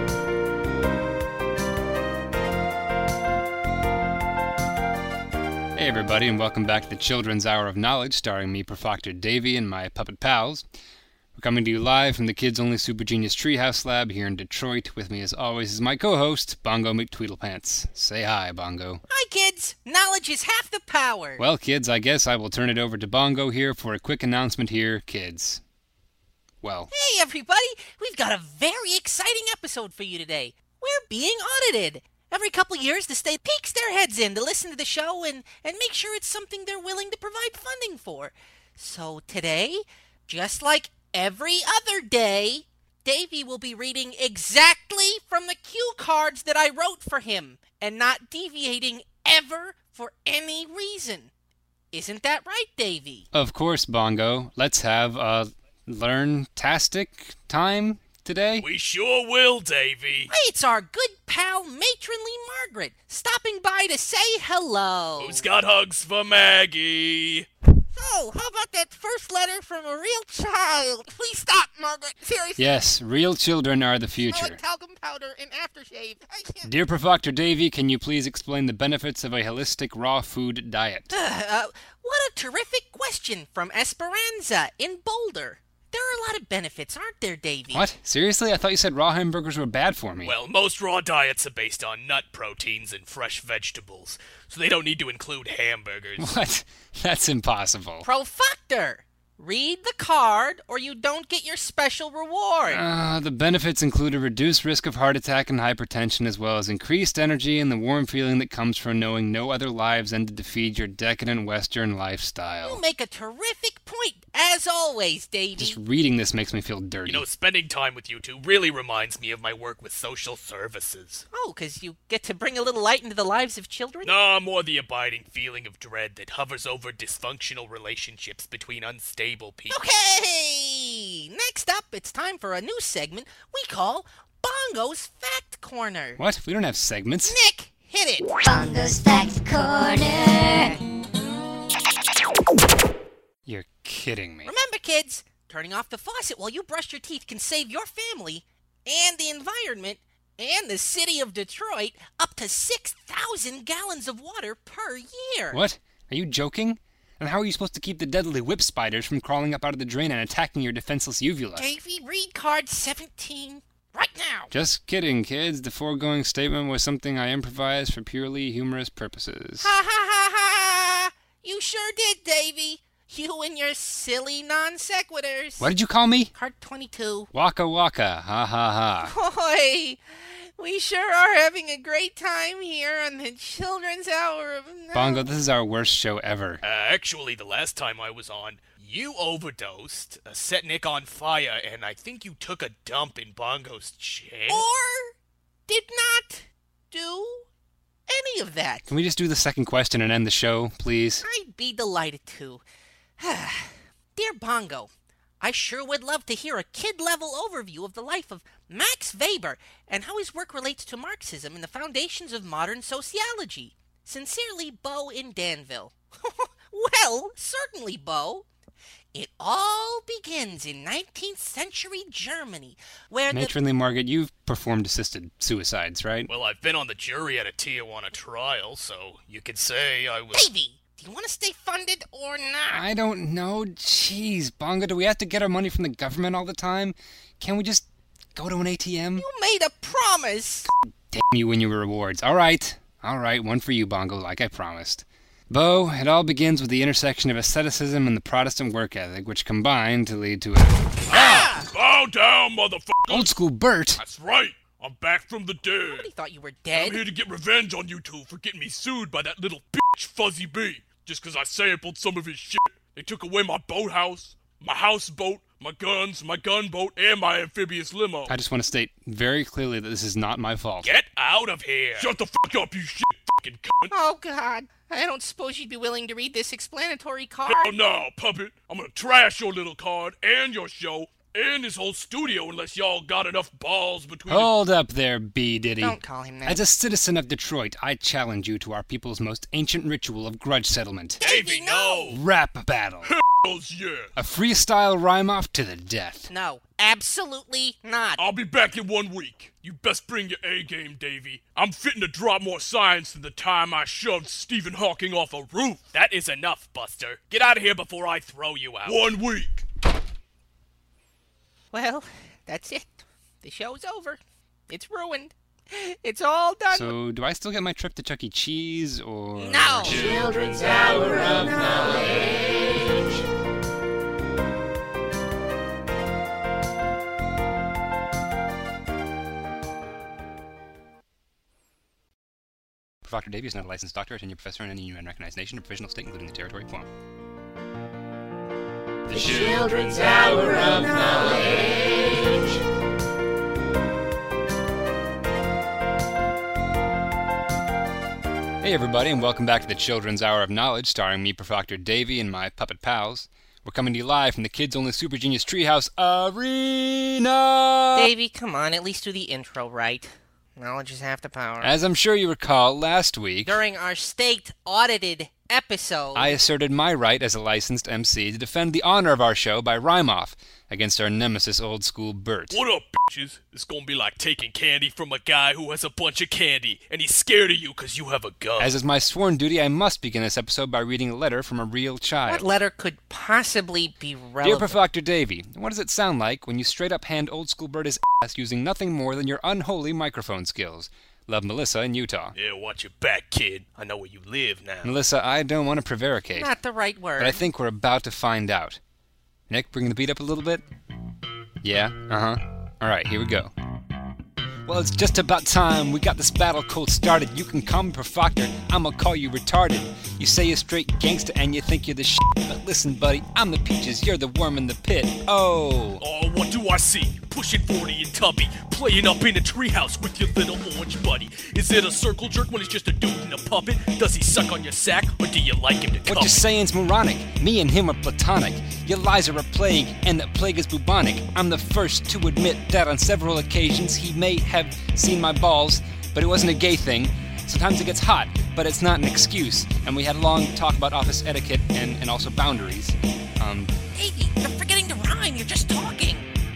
Hey everybody, and welcome back to the Children's Hour of Knowledge, starring me, Professor Davy, and my puppet pals. We're coming to you live from the Kids Only Super Genius Treehouse Lab here in Detroit. With me, as always, is my co-host, Bongo McTweedlepants. Say hi, Bongo. Hi, kids. Knowledge is half the power. Well, kids, I guess I will turn it over to Bongo here for a quick announcement here, kids. Well. Hey, everybody. We've got a very exciting episode for you today. We're being audited. Every couple years, the state peeks their heads in to listen to the show and make sure it's something they're willing to provide funding for. So today, just like every other day, Davy will be reading exactly from the cue cards that I wrote for him and not deviating ever for any reason. Isn't that right, Davy? Of course, Bongo. Let's have a learn-tastic time today. We sure will, Davy. Hey, it's our good pal, Matronly Margaret, stopping by to say hello. Who's got hugs for Maggie? So, how about that first letter from a real child? Please stop, Margaret. Seriously. Yes, real children are the Smell future. like talcum powder and aftershave. I can't. Dear Professor Davy, can you please explain the benefits of a holistic raw food diet? What a terrific question from Esperanza in Boulder. There are a lot of benefits, aren't there, Davy? What? Seriously? I thought you said raw hamburgers were bad for me. Well, most raw diets are based on nut proteins and fresh vegetables, so they don't need to include hamburgers. What? That's impossible. Profactor! Read the card, or you don't get your special reward. The benefits include a reduced risk of heart attack and hypertension, as well as increased energy and the warm feeling that comes from knowing no other lives ended to feed your decadent Western lifestyle. You make a terrific point, as always, Davy. Just reading this makes me feel dirty. You know, spending time with you two really reminds me of my work with social services. Oh, 'cause you get to bring a little light into the lives of children? No, more the abiding feeling of dread that hovers over dysfunctional relationships between unstable people. Okay! Next up, it's time for a new segment we call Bongo's Fact Corner. What? We don't have segments. Nick, hit it! Bongo's Fact Corner. You're kidding me. Remember, kids, turning off the faucet while you brush your teeth can save your family and the environment and the city of Detroit up to 6,000 gallons of water per year. What? Are you joking? And how are you supposed to keep the deadly whip spiders from crawling up out of the drain and attacking your defenseless uvula? Davy, read card 17 right now. Just kidding, kids. The foregoing statement was something I improvised for purely humorous purposes. Ha ha ha ha! You sure did, Davy. You and your silly non sequiturs. What did you call me? Card 22. Waka waka. Ha ha ha. Boy, we sure are having a great time here on the Children's Hour of Knowledge. Bongo, this is our worst show ever. Actually, the last time I was on, you overdosed, set Nick on fire, and I think you took a dump in Bongo's chair. Or did not do any of that. Can we just do the second question and end the show, please? I'd be delighted to. Dear Bongo, I sure would love to hear a kid-level overview of the life of Max Weber and how his work relates to Marxism and the foundations of modern sociology. Sincerely, Bo in Danville. Well, certainly, Bo. It all begins in 19th century Germany, where Matronly Margaret, you've performed assisted suicides, right? Well, I've been on the jury at a Tijuana trial, so you could say I was... Davey, do you want to stay funded or not? I don't know. Jeez, Bongo, do we have to get our money from the government all the time? Can't we just go to an ATM? You made a promise. Damn you win your rewards. All right, one for you, Bongo, like I promised. Bo, it all begins with the intersection of asceticism and the Protestant work ethic, which combine to lead to a... Bow down, motherfucker! Old School Bert! That's right! I'm back from the dead! Nobody thought you were dead. I'm here to get revenge on you two for getting me sued by that little bitch Fuzzy B. Just 'cause I sampled some of his shit. They took away my boathouse, my houseboat, my guns, my gunboat, and my amphibious limo. I just want to state very clearly that this is not my fault. Get out of here! Shut the fuck up, you shit fucking cunt! Oh, God. I don't suppose you'd be willing to read this explanatory card? Hell no, puppet! I'm gonna trash your little card, and your show, and this whole studio unless y'all got enough balls between... Hold up there, B. Diddy. Don't call him that. As a citizen of Detroit, I challenge you to our people's most ancient ritual of grudge settlement. Davey, no! Rap battle. Hells yeah! A freestyle rhyme-off to the death. No, absolutely not. I'll be back in 1 week. You best bring your A-game, Davey. I'm fitting to drop more science than the time I shoved Stephen Hawking off a roof. That is enough, Buster. Get out of here before I throw you out. 1 week. Well, that's it. The show's over. It's ruined. It's all done. So, do I still get my trip to Chuck E. Cheese, or... No! Children's Hour of Knowledge. Dr. Davey is not a licensed doctor or tenured professor in any UN recognized nation or provisional state, including the territory form. The Children's Hour of Knowledge. Hey everybody, and welcome back to the Children's Hour of Knowledge, starring me, Dr. Davey, and my puppet pals. We're coming to you live from the Kids Only Super Genius Treehouse Arena! Davey, come on, at least do the intro right. Knowledge is half the power. As I'm sure you recall, last week... during our state-audited episode... I asserted my right as a licensed MC to defend the honor of our show by rhyme-off against our nemesis, Old School Bert. What up, bitches? It's gonna be like taking candy from a guy who has a bunch of candy, and he's scared of you because you have a gun. As is my sworn duty, I must begin this episode by reading a letter from a real child. What letter could possibly be relevant? Dear Dr. Davey, what does it sound like when you straight up hand Old School Bert his ass using nothing more than your unholy microphone skills? Love, Melissa in Utah. Yeah, watch your back, kid. I know where you live now. Melissa, I don't want to prevaricate. Not the right word. But I think we're about to find out. Nick, bring the beat up a little bit? Yeah? Uh-huh. Alright, here we go. Well, it's just about time we got this battle cold started. You can call me Profoctor, I'ma call you retarded. You say you're straight gangsta and you think you're the shit, but listen, buddy, I'm the peaches, you're the worm in the pit. Oh, what do I see? Pushing 40 and Tubby, playing up in a treehouse with your little orange buddy. Is it a circle jerk when it's just a dude in a puppet? Does he suck on your sack, or do you like him to come? What you're saying's moronic. Me and him are platonic. Your lies are a plague, and that plague is bubonic. I'm the first to admit that on several occasions he may have seen my balls, but it wasn't a gay thing. Sometimes it gets hot, but it's not an excuse. And we had a long talk about office etiquette and also boundaries. Davey, you're forgetting to rhyme. You're just talking.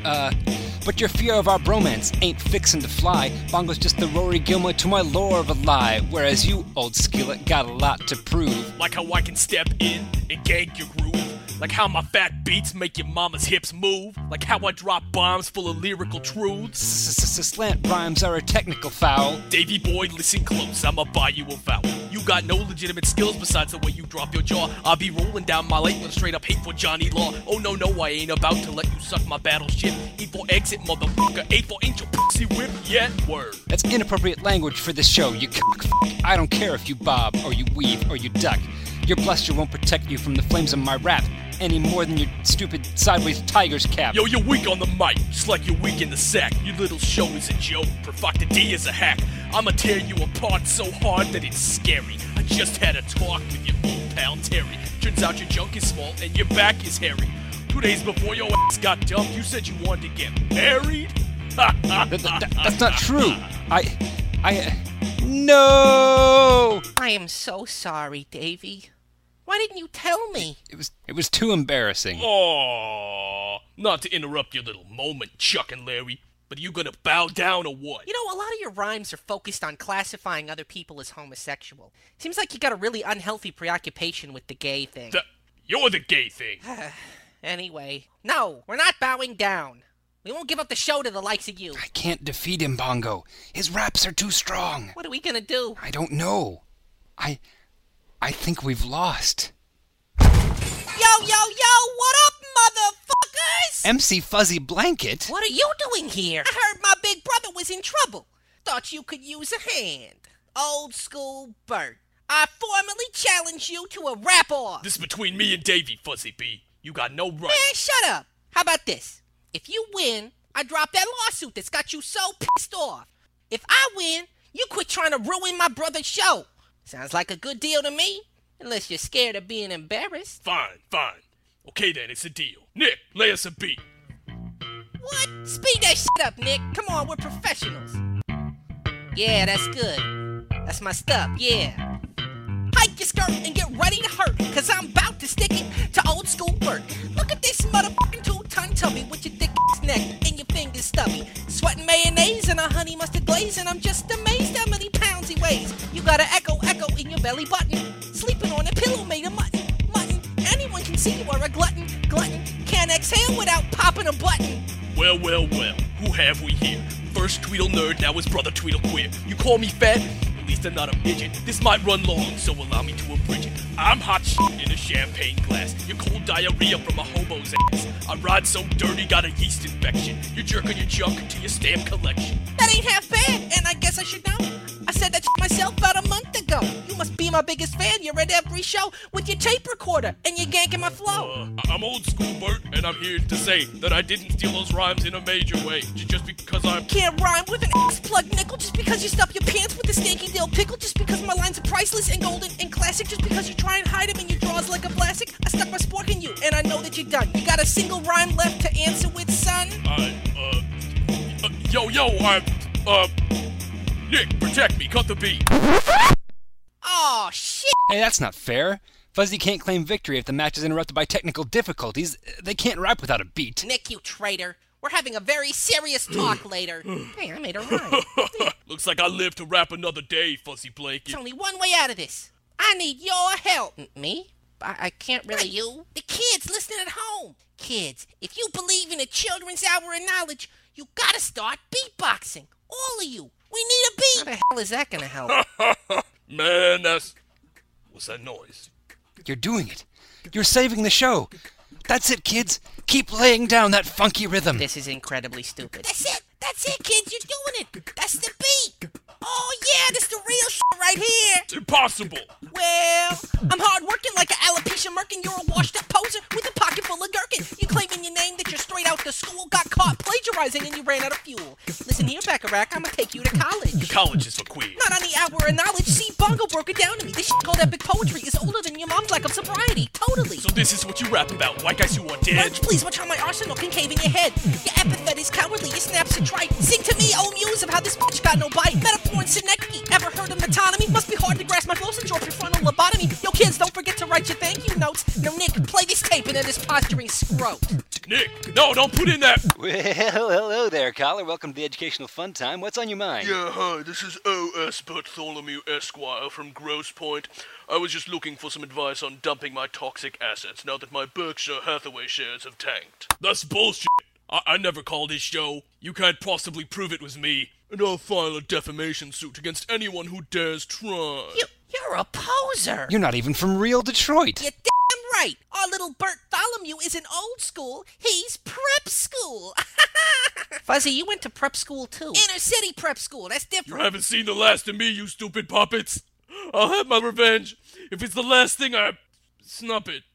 But your fear of our bromance ain't fixin' to fly. Bongo's just the Rory Gilmore to my lore of a lie. Whereas you, old skillet, got a lot to prove. Like how I can step in and gank your groove. Like how my fat beats make your mama's hips move. Like how I drop bombs full of lyrical truths. Slant rhymes are a technical foul. Davey boy, listen close, I'ma buy you a vowel. You got no legitimate skills besides the way you drop your jaw. I'll be rolling down my lane with straight up hate for Johnny Law. Oh no, I ain't about to let you suck my battleship. E for exit, motherfucker. A for angel pussy whip, yeah, word. That's inappropriate language for this show, you cockfuck. I don't care if you bob, or you weave, or you duck. Your bluster won't protect you from the flames of my rap any more than your stupid sideways tiger's cap. Yo, you're weak on the mic, just like you're weak in the sack. Your little show is a joke, Profoctor D is a hack. I'ma tear you apart so hard that it's scary. I just had a talk with your old pal Terry. Turns out your junk is small and your back is hairy. 2 days before your ass got dumped, you said you wanted to get married? That's not true. No! I am so sorry, Davey. Why didn't you tell me? It was too embarrassing. Aww. Not to interrupt your little moment, Chuck and Larry, but are you gonna bow down or what? You know, a lot of your rhymes are focused on classifying other people as homosexual. Seems like you got a really unhealthy preoccupation with the gay thing. You're the gay thing. Anyway, no, we're not bowing down. We won't give up the show to the likes of you. I can't defeat him, Bongo. His raps are too strong. What are we gonna do? I don't know. I think we've lost. Yo, what up, motherfuckers? MC Fuzzy Blanket? What are you doing here? I heard my big brother was in trouble. Thought you could use a hand. Old school Bert. I formally challenge you to a rap-off. This is between me and Davey, Fuzzy B. You got no right. Man, shut up. How about this? If you win, I drop that lawsuit that's got you so pissed off. If I win, you quit trying to ruin my brother's show. Sounds like a good deal to me, unless you're scared of being embarrassed. Fine. Okay then, it's a deal. Nick, lay us a beat. What? Speed that shit up, Nick. Come on, we're professionals. Yeah, that's good. That's my stuff, yeah. Hike your skirt and get ready to hurt, cause I'm about to stick it to old school Bert. Look at this motherfucking 2-ton tubby with your thick neck and your fingers stubby. Sweating mayonnaise and a honey mustard glaze, and I'm just amazed how many pounds he weighs. You got an echo in your belly button, sleeping on a pillow made of mutton. Anyone can see you are a glutton. Can't exhale without popping a button. Well, who have we here? First Tweedle nerd, now his brother Tweedle queer. You call me fat? At least I'm not a midget. This might run long, so allow me to abridge it. I'm hot shit in a champagne glass. You're cold diarrhea from a hobo's ass. I ride so dirty, got a yeast infection. You're jerking your junk to your stamp collection. That ain't half bad, and I guess I should know. I said that shit myself about a month ago. You must be my biggest fan. You're at every show with your tape recorder, and you're ganking my flow. I'm old school, Bert, and I'm here to say that I didn't steal those rhymes in a major way. Just because I'm... Can't rhyme with an ass-plug nickel just because you stuff your pants with a stinky dill pickle, just because my lines are priceless and golden and classic, just because you try and hide them in your drawers like a plastic. I stuck my spork in you, and I know that you're done. You got a single rhyme left to answer with, son? Nick, protect me, cut the beat. Oh, shit! Hey, that's not fair. Fuzzy can't claim victory if the match is interrupted by technical difficulties. They can't rap without a beat. Nick, you traitor. We're having a very serious talk later. Hey, I made a rhyme. Looks like I live to rap another day, Fuzzy Blanket. There's only one way out of this. I need your help. Me? I can't really. You? The kids listening at home. Kids, if you believe in a children's hour of knowledge, you gotta start beatboxing. All of you. We need a beat. How the hell is that gonna help? Man, what's that noise? You're doing it. You're saving the show. That's it, kids. Keep laying down that funky rhythm. This is incredibly stupid. That's it, kids. You're doing it. That's the beat. Oh, yeah, this is the real shit right here. It's impossible. Well, I'm hard-working like an alopecia merkin. You're a washed-up poser with a pocket full of gherkin. You claim in your name that you're straight out the school, got caught plagiarizing, and you ran out of fuel. Listen here, Bacharach, I'm gonna take you to college. The college is for queers. Not on the hour of knowledge. See, Bongo broke it down to me. This shit called epic poetry is older than your mom's lack of sobriety. Totally. So this is what you rap about, white guys who are dead? Please watch how my arsenal can cave in your head. Your epithet is cowardly, your snaps are trite. Sing to me, oh muse, of how this bitch got no bite. Metaphor and synecdoche. Ever heard of metonymy? Must be hard to grasp my flow since you're prefrontal lobotomy. Yo, kids, don't forget to write your thank you notes. Now, Nick, play this tape into this posturing scrote. Nick, no, don't put in that. Well, hello there, caller. Welcome to the Educational Fun Time. What's on your mind? Yeah, hi, this is O.S. Bartholomew Esquire from Grosse Point. I was just looking for some advice on dumping my toxic assets now that my Berkshire Hathaway shares have tanked. That's bullshit. I never called his show. You can't possibly prove it was me. And I'll file a defamation suit against anyone who dares try. You're a poser. You're not even from real Detroit. You're damn right. Our little Bartholomew isn't old school. He's prep school. Fuzzy, you went to prep school too. Inner city prep school. That's different. You haven't seen the last of me, you stupid puppets. I'll have my revenge. If it's the last thing I... snup it.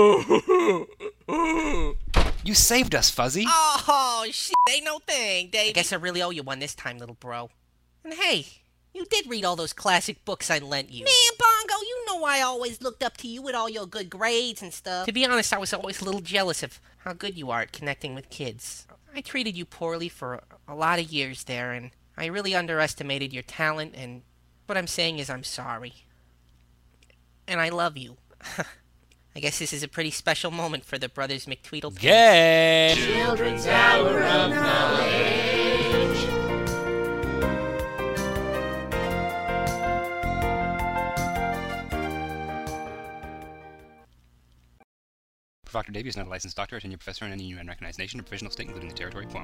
You saved us, Fuzzy. Oh, shit. Ain't no thing, Dave. I guess I really owe you one this time, little bro. And hey, you did read all those classic books I lent you. Man, Bongo, you know I always looked up to you with all your good grades and stuff. To be honest, I was always a little jealous of how good you are at connecting with kids. I treated you poorly for a lot of years there, and I really underestimated your talent, and what I'm saying is I'm sorry. And I love you. I guess this is a pretty special moment for the brothers McTweedlepants. Get Children's Hour of Knowledge. Dr. Davy is not a licensed doctor or tenured professor in any UN recognized nation or provisional state, including the territory of Guam.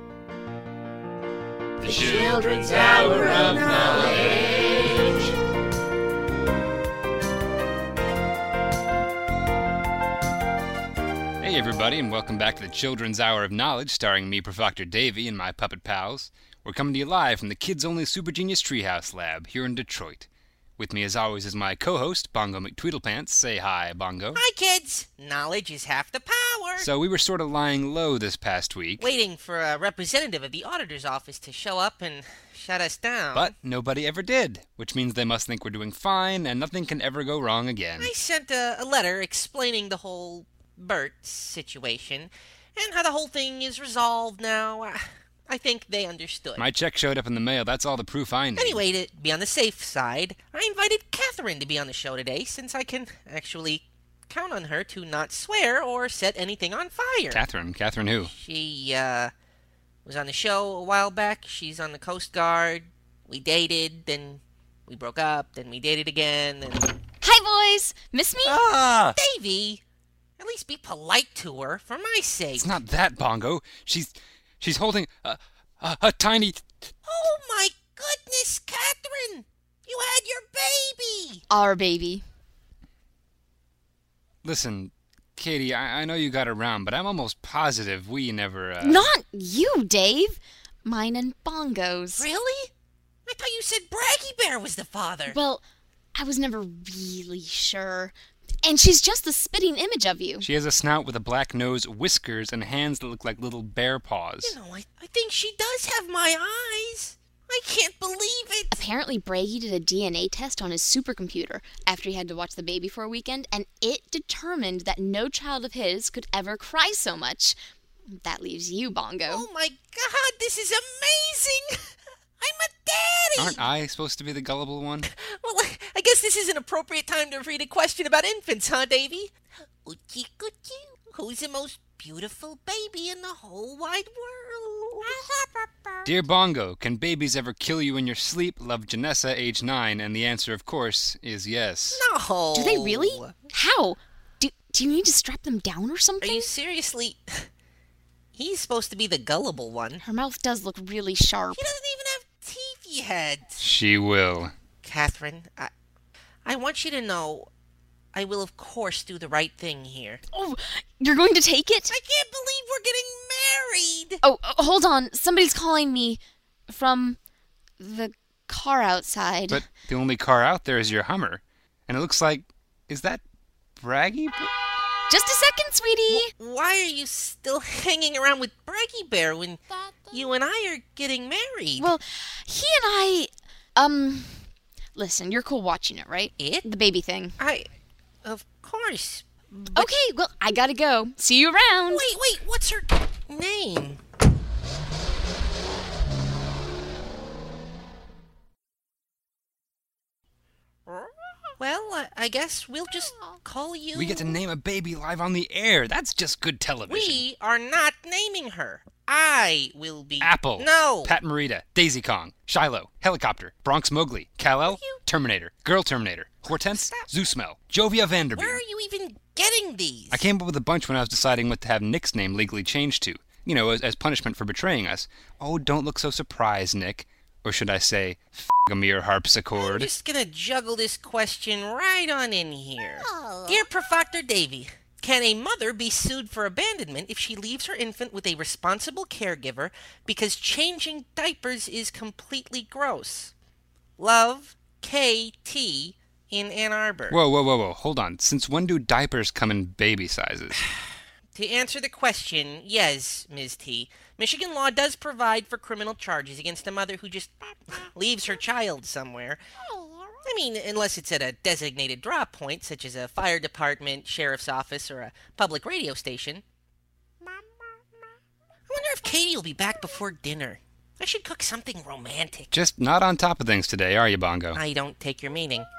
The Children's Hour of Knowledge. Hey everybody, and welcome back to the Children's Hour of Knowledge, starring me, Dr. Davy, and my puppet pals. We're coming to you live from the kids-only Super Genius Treehouse Lab here in Detroit. With me, as always, is my co-host, Bongo McTweedlepants. Say hi, Bongo. Hi, kids! Knowledge is half the power! So we were sort of lying low this past week. Waiting for a representative of the auditor's office to show up and shut us down. But nobody ever did, which means they must think we're doing fine and nothing can ever go wrong again. I sent a letter explaining the whole Bert situation and how the whole thing is resolved now. I think they understood. My check showed up in the mail. That's all the proof I need. Anyway, to be on the safe side, I invited Catherine to be on the show today, since I can actually count on her to not swear or set anything on fire. Catherine? Catherine who? She, was on the show a while back. She's on the Coast Guard. We dated, then we broke up, then we dated again, then... Hi, boys! Miss me? Ah! Davy! At least be polite to her, for my sake. It's not that, Bongo. She's holding a tiny... Oh, my goodness, Catherine! You had your baby! Our baby. Listen, Katie, I know you got around, but I'm almost positive we never, Not you, Dave! Mine and Bongo's. Really? I thought you said Braggy Bear was the father. Well, I was never really sure. And she's just the spitting image of you. She has a snout with a black nose, whiskers, and hands that look like little bear paws. You know, I think she does have my eyes. I can't believe it. Apparently, Braggy did a DNA test on his supercomputer after he had to watch the baby for a weekend, and it determined that no child of his could ever cry so much. That leaves you, Bongo. Oh my God, this is amazing! I'm a daddy! Aren't I supposed to be the gullible one? Well, I guess this is an appropriate time to read a question about infants, huh, Davy? Oochie coochie, who's the most beautiful baby in the whole wide world? Dear Bongo, can babies ever kill you in your sleep? Love, Janessa, age 9, and the answer, of course, is yes. No! Do they really? How? Do you need to strap them down or something? Are you seriously... He's supposed to be the gullible one. Her mouth does look really sharp. He doesn't even have teeth yet. She will. Catherine, I want you to know I will, of course, do the right thing here. Oh, you're going to take it? I can't believe we're getting married! Oh, hold on. Somebody's calling me from the car outside. But the only car out there is your Hummer. And it looks like... Is that Braggy? Just a second, sweetie. Why are you still hanging around with Braggy Bear when you and I are getting married? Well, he and I, listen, you're cool watching it, right? It? The baby thing. Of course. Okay, well, I gotta go. See you around. Wait, what's her name? Well, I guess we'll just call you... We get to name a baby live on the air. That's just good television. We are not naming her. I will be... Apple. No. Pat Morita. Daisy Kong. Shiloh. Helicopter. Bronx Mowgli. Kal-El. Terminator. Girl Terminator. Hortense. Zoosmell. Jovia Vanderbeek. Where are you even getting these? I came up with a bunch when I was deciding what to have Nick's name legally changed to. You know, as punishment for betraying us. Oh, don't look so surprised, Nick. Or should I say, a mere harpsichord? I'm just gonna juggle this question right on in here. Dear Professor Davy, can a mother be sued for abandonment if she leaves her infant with a responsible caregiver because changing diapers is completely gross? Love, K.T. in Ann Arbor. Whoa. Hold on. Since when do diapers come in baby sizes? To answer the question, yes, Ms. T. Michigan law does provide for criminal charges against a mother who just leaves her child somewhere. I mean, unless it's at a designated drop point, such as a fire department, sheriff's office, or a public radio station. I wonder if Katie will be back before dinner. I should cook something romantic. Just not on top of things today, are you, Bongo? I don't take your meaning.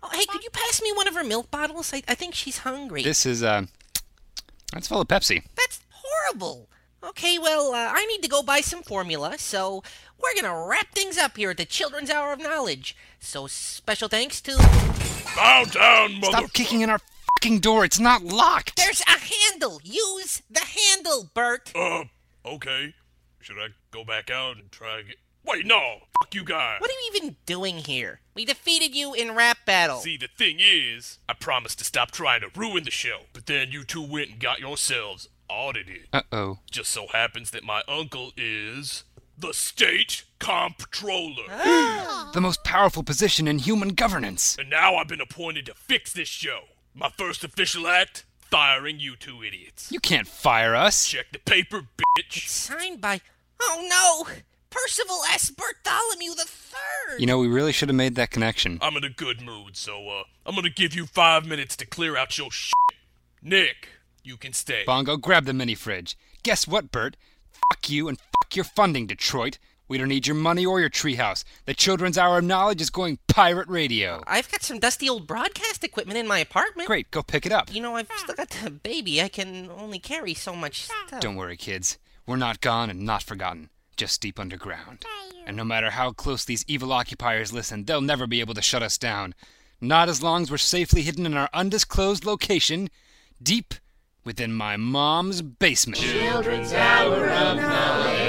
Oh, hey, could you pass me one of her milk bottles? I think she's hungry. This is, that's full of Pepsi. That's horrible. Okay, well, I need to go buy some formula, so we're gonna wrap things up here at the Children's Hour of Knowledge. So special thanks to... Bow down, mother... Stop kicking in our fucking door. It's not locked. There's a handle. Use the handle, Bert. Okay. Should I go back out and try again? Wait, no! Fuck you guys! What are you even doing here? We defeated you in rap battle. See, the thing is, I promised to stop trying to ruin the show, but then you two went and got yourselves audited. Uh-oh. Just so happens that my uncle is... the state comptroller. The most powerful position in human governance. And now I've been appointed to fix this show. My first official act, firing you two idiots. You can't fire us. Check the paper, bitch. It's signed by... Oh, no! Percival S. Bartholomew III! You know, we really should have made that connection. I'm in a good mood, so, I'm gonna give you 5 minutes to clear out your shit. Nick, you can stay. Bongo, grab the mini-fridge. Guess what, Bert? Fuck you and fuck your funding, Detroit. We don't need your money or your treehouse. The Children's Hour of Knowledge is going pirate radio. I've got some dusty old broadcast equipment in my apartment. Great, go pick it up. You know, I've still got the baby. I can only carry so much stuff. Don't worry, kids. We're not gone and not forgotten. Just deep underground. And no matter how close these evil occupiers listen, they'll never be able to shut us down. Not as long as we're safely hidden in our undisclosed location, deep within my mom's basement. Children's Hour of Knowledge.